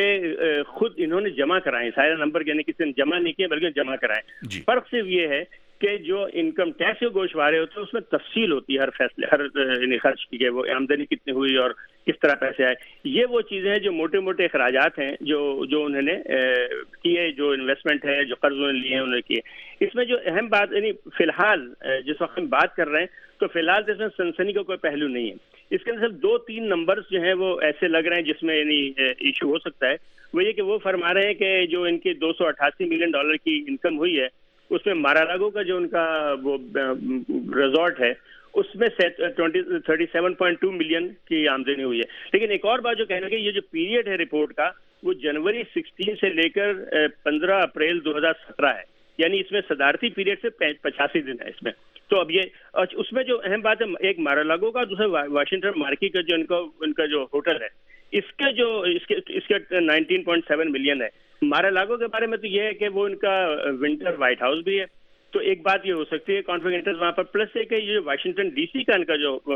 M: یہ خود انہوں نے جمع کرائے، سارے نمبر یعنی کسی نے جمع نہیں کیے بلکہ جمع کرائے. فرق صرف یہ ہے کہ جو انکم ٹیکس کے گوشوارے ہوتے ہیں اس میں تفصیل ہوتی ہے ہر فیصلے ہر یعنی خرچ کی ہے، وہ آمدنی کتنی ہوئی اور کس طرح پیسے آئے. یہ وہ چیزیں ہیں جو موٹے موٹے اخراجات ہیں جو جو انہوں نے کیے، جو انویسٹمنٹ ہے، جو قرض انہوں نے لیے ہیں انہوں نے کیے. اس میں جو اہم بات یعنی فی الحال جس وقت ہم بات کر رہے ہیں تو فی الحال اس میں سنسنی کا کوئی پہلو نہیں ہے. اس کے اندر دو تین نمبرز جو ہیں وہ ایسے لگ رہے ہیں جس میں یعنی ایشو ہو سکتا ہے. وہ یہ کہ وہ فرما رہے ہیں کہ جو ان کی دو سو اٹھاسی ملین ڈالر کی انکم ہوئی ہے اس میں مارالاگو کا جو ان کا وہ ریزورٹ ہے اس میں thirty seven point two million کی آمدنی ہوئی ہے. لیکن ایک اور بات جو کہنا کہ یہ جو پیریڈ ہے رپورٹ کا وہ جنوری سکسٹین سے لے کر پندرہ اپریل دو ہزار سترہ ہے، یعنی اس میں صدارتی پیریڈ سے پچاسی دن ہے اس میں. تو اب یہ اس میں جو اہم بات ہے ایک مارالاگو کا، دوسرا واشنگٹن مارکی کا جو ان کا ان کا جو ہوٹل ہے اس کے جو اس کے اس کے نائنٹین پوائنٹ سیون ملین ہے. مارالاگو کے بارے میں تو یہ ہے کہ وہ ان کا ونٹر وائٹ ہاؤس بھی ہے، تو ایک بات یہ ہو سکتی ہے کانفلکٹ انٹرسٹ وہاں پر. پلس ہے کہ یہ واشنگٹن ڈی سی کا ان کا جو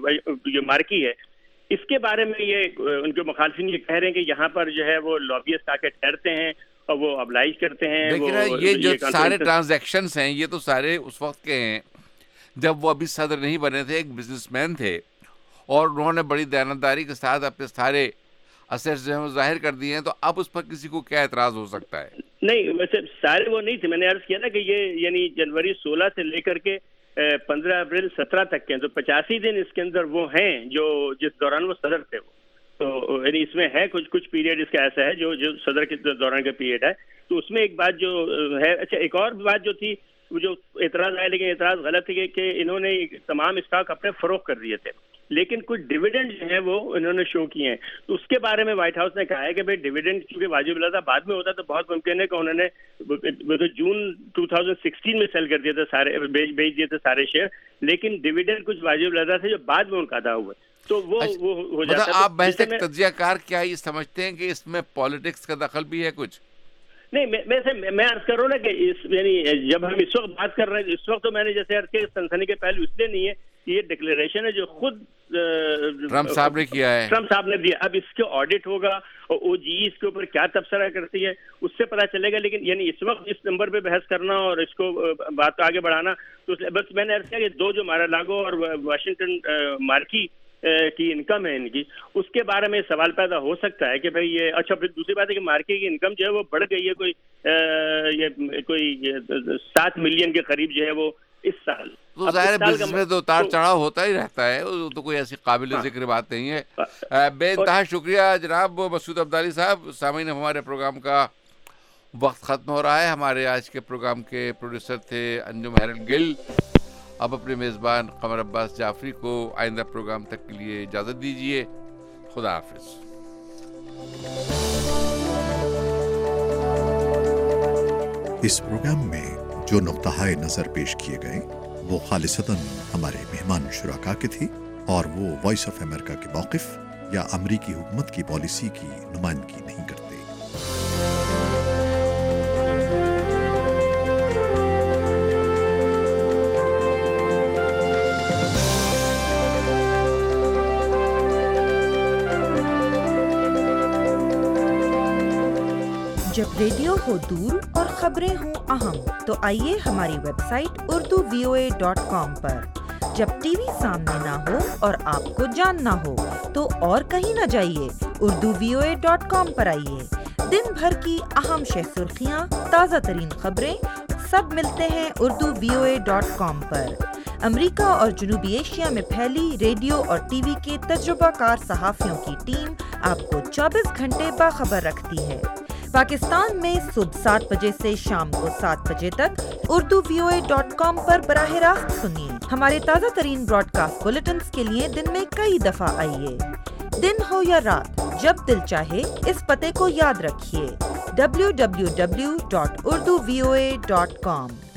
M: جو مارکی ہے اس کے بارے میں یہ ان کے مخالفین یہ کہہ رہے ہیں کہ یہاں پر جو ہے وہ لابیسٹ آ کے ٹھہرتے ہیں اور وہ ابلائز کرتے ہیں.
A: یہ جو سارے ٹرانزیکشنز ہیں یہ تو سارے اس وقت کے ہیں جب وہ ابھی صدر نہیں بنے تھے، ایک بزنس مین تھے اور انہوں نے بڑی دیانتداری کے ساتھ اپنے سارے اثرز جو ہیں وہ ظاہر کر دیے ہیں. تو اب اس پر کسی کو کیا اعتراض ہو سکتا ہے؟
M: نہیں ویسے سارے وہ نہیں تھے، میں نے عرض کیا نا کہ یہ یعنی جنوری سولہ سے لے کر کے پندرہ اپریل سترہ تک کے، تو پچاسی دن اس کے اندر وہ ہیں جو جس دوران وہ صدر تھے. وہ تو یعنی اس میں ہے کچھ کچھ پیریڈ اس کا ایسا ہے جو جو صدر کے دوران کا پیریڈ ہے. تو اس میں ایک بات جو ہے، اچھا ایک اور بات جو تھی وہ جو اعتراض آیا لیکن اعتراض غلط ہے کہ انہوں نے تمام اسٹاک اپنے فروخت کر دیے تھے لیکن کچھ ڈویڈنڈ جو ہیں وہ انہوں نے شو کیے ہیں. تو اس کے بارے میں وائٹ ہاؤس نے کہا ہے کہ بھائی ڈویڈنڈ چونکہ واجب الادا بعد میں ہوتا تو بہت ممکن ہے کہ انہوں نے جون دو ہزار سولہ میں سیل کر دیے تھے سارے بیچ دیے تھے سارے شیئر، لیکن ڈویڈنڈ کچھ واجب الادا تھے جو بعد میں ان کا ادا ہوئے تو وہ وہ ہو جاتا ہے.
A: آپ بحث تجزیہ کار کیا یہ سمجھتے ہیں کہ اس میں پالیٹکس کا دخل بھی ہے کچھ؟
M: نہیں میں سے میں عرض کر رہا ہوں نا کہ اس یعنی جب ہم اس وقت بات کر رہے ہیں اس وقت تو میں نے جیسے عرض کیا سنسنی کے پہلو اس لیے نہیں ہے کہ یہ ڈکلیریشن ہے جو خود
A: ٹرمپ صاحب نے کیا ہے
M: ٹرمپ صاحب نے دیا. اب اس کے آڈٹ ہوگا اور او جی اس کے اوپر کیا تبصرہ کرتی ہے اس سے پتہ چلے گا. لیکن یعنی اس وقت اس نمبر پہ بحث کرنا اور اس کو بات آگے بڑھانا تو بس میں نے عرض کیا کہ دو جو مارالاگو اور واشنگٹن مارکی کی انکم ہے ان کی اس کے بارے میں سوال پیدا ہو سکتا ہے کہ بھئی یہ اچھا. پھر دوسری بات ہے کہ مارکی کی انکم جو ہے وہ بڑھ گئی ہے کوئی یہ کوئی سات ملین کے قریب جو ہے وہ اس سال.
A: تو ظاہر بزنس میں تو اتار چڑھاؤ ہوتا ہی رہتا ہے، تو کوئی ایسی قابل ذکر بات نہیں ہے. بے انتہا شکریہ جناب مسعود عبدالی صاحب. سامعین ہمارے پروگرام کا وقت ختم ہو رہا ہے. ہمارے آج کے پروگرام کے پروڈیوسر تھے انجم ہیرن گل. اب اپنے میزبان قمر عباس جعفری کو آئندہ پروگرام تک کے لیے اجازت دیجیے. خدا حافظ.
N: اس پروگرام میں جو نقطہ نظر پیش کیے گئے وہ خالصتاً ہمارے مہمان شرکا کے تھے اور وہ وائس آف امریکہ کے موقف یا امریکی حکومت کی پالیسی کی نمائندگی نہیں کرتے.
L: جب ریڈیو ہو دور اور خبریں ہوں اہم تو آئیے ہماری website Urdu V O A dot com پر. جب ٹی وی سامنے نہ ہو اور آپ کو جاننا ہو تو اور کہیں نہ جائیے، Urdu V O A dot com پر آئیے. دن بھر کی اہم شہ سرخیاں، تازہ ترین خبریں سب ملتے ہیں Urdu V O A dot com پر. امریکہ اور جنوبی ایشیا میں پھیلی ریڈیو اور ٹی وی کے تجربہ کار صحافیوں کی ٹیم آپ کو چوبیس گھنٹے باخبر رکھتی ہے. پاکستان میں صبح سات بجے سے شام کو سات بجے تک Urdu V O A dot com پر براہ راست سنیے. ہمارے تازہ ترین براڈ کاسٹ بلیٹنز کے لیے دن میں کئی دفعہ آئیے. دن ہو یا رات، جب دل چاہے اس پتے کو یاد رکھیے W W W dot Urdu V O A dot com.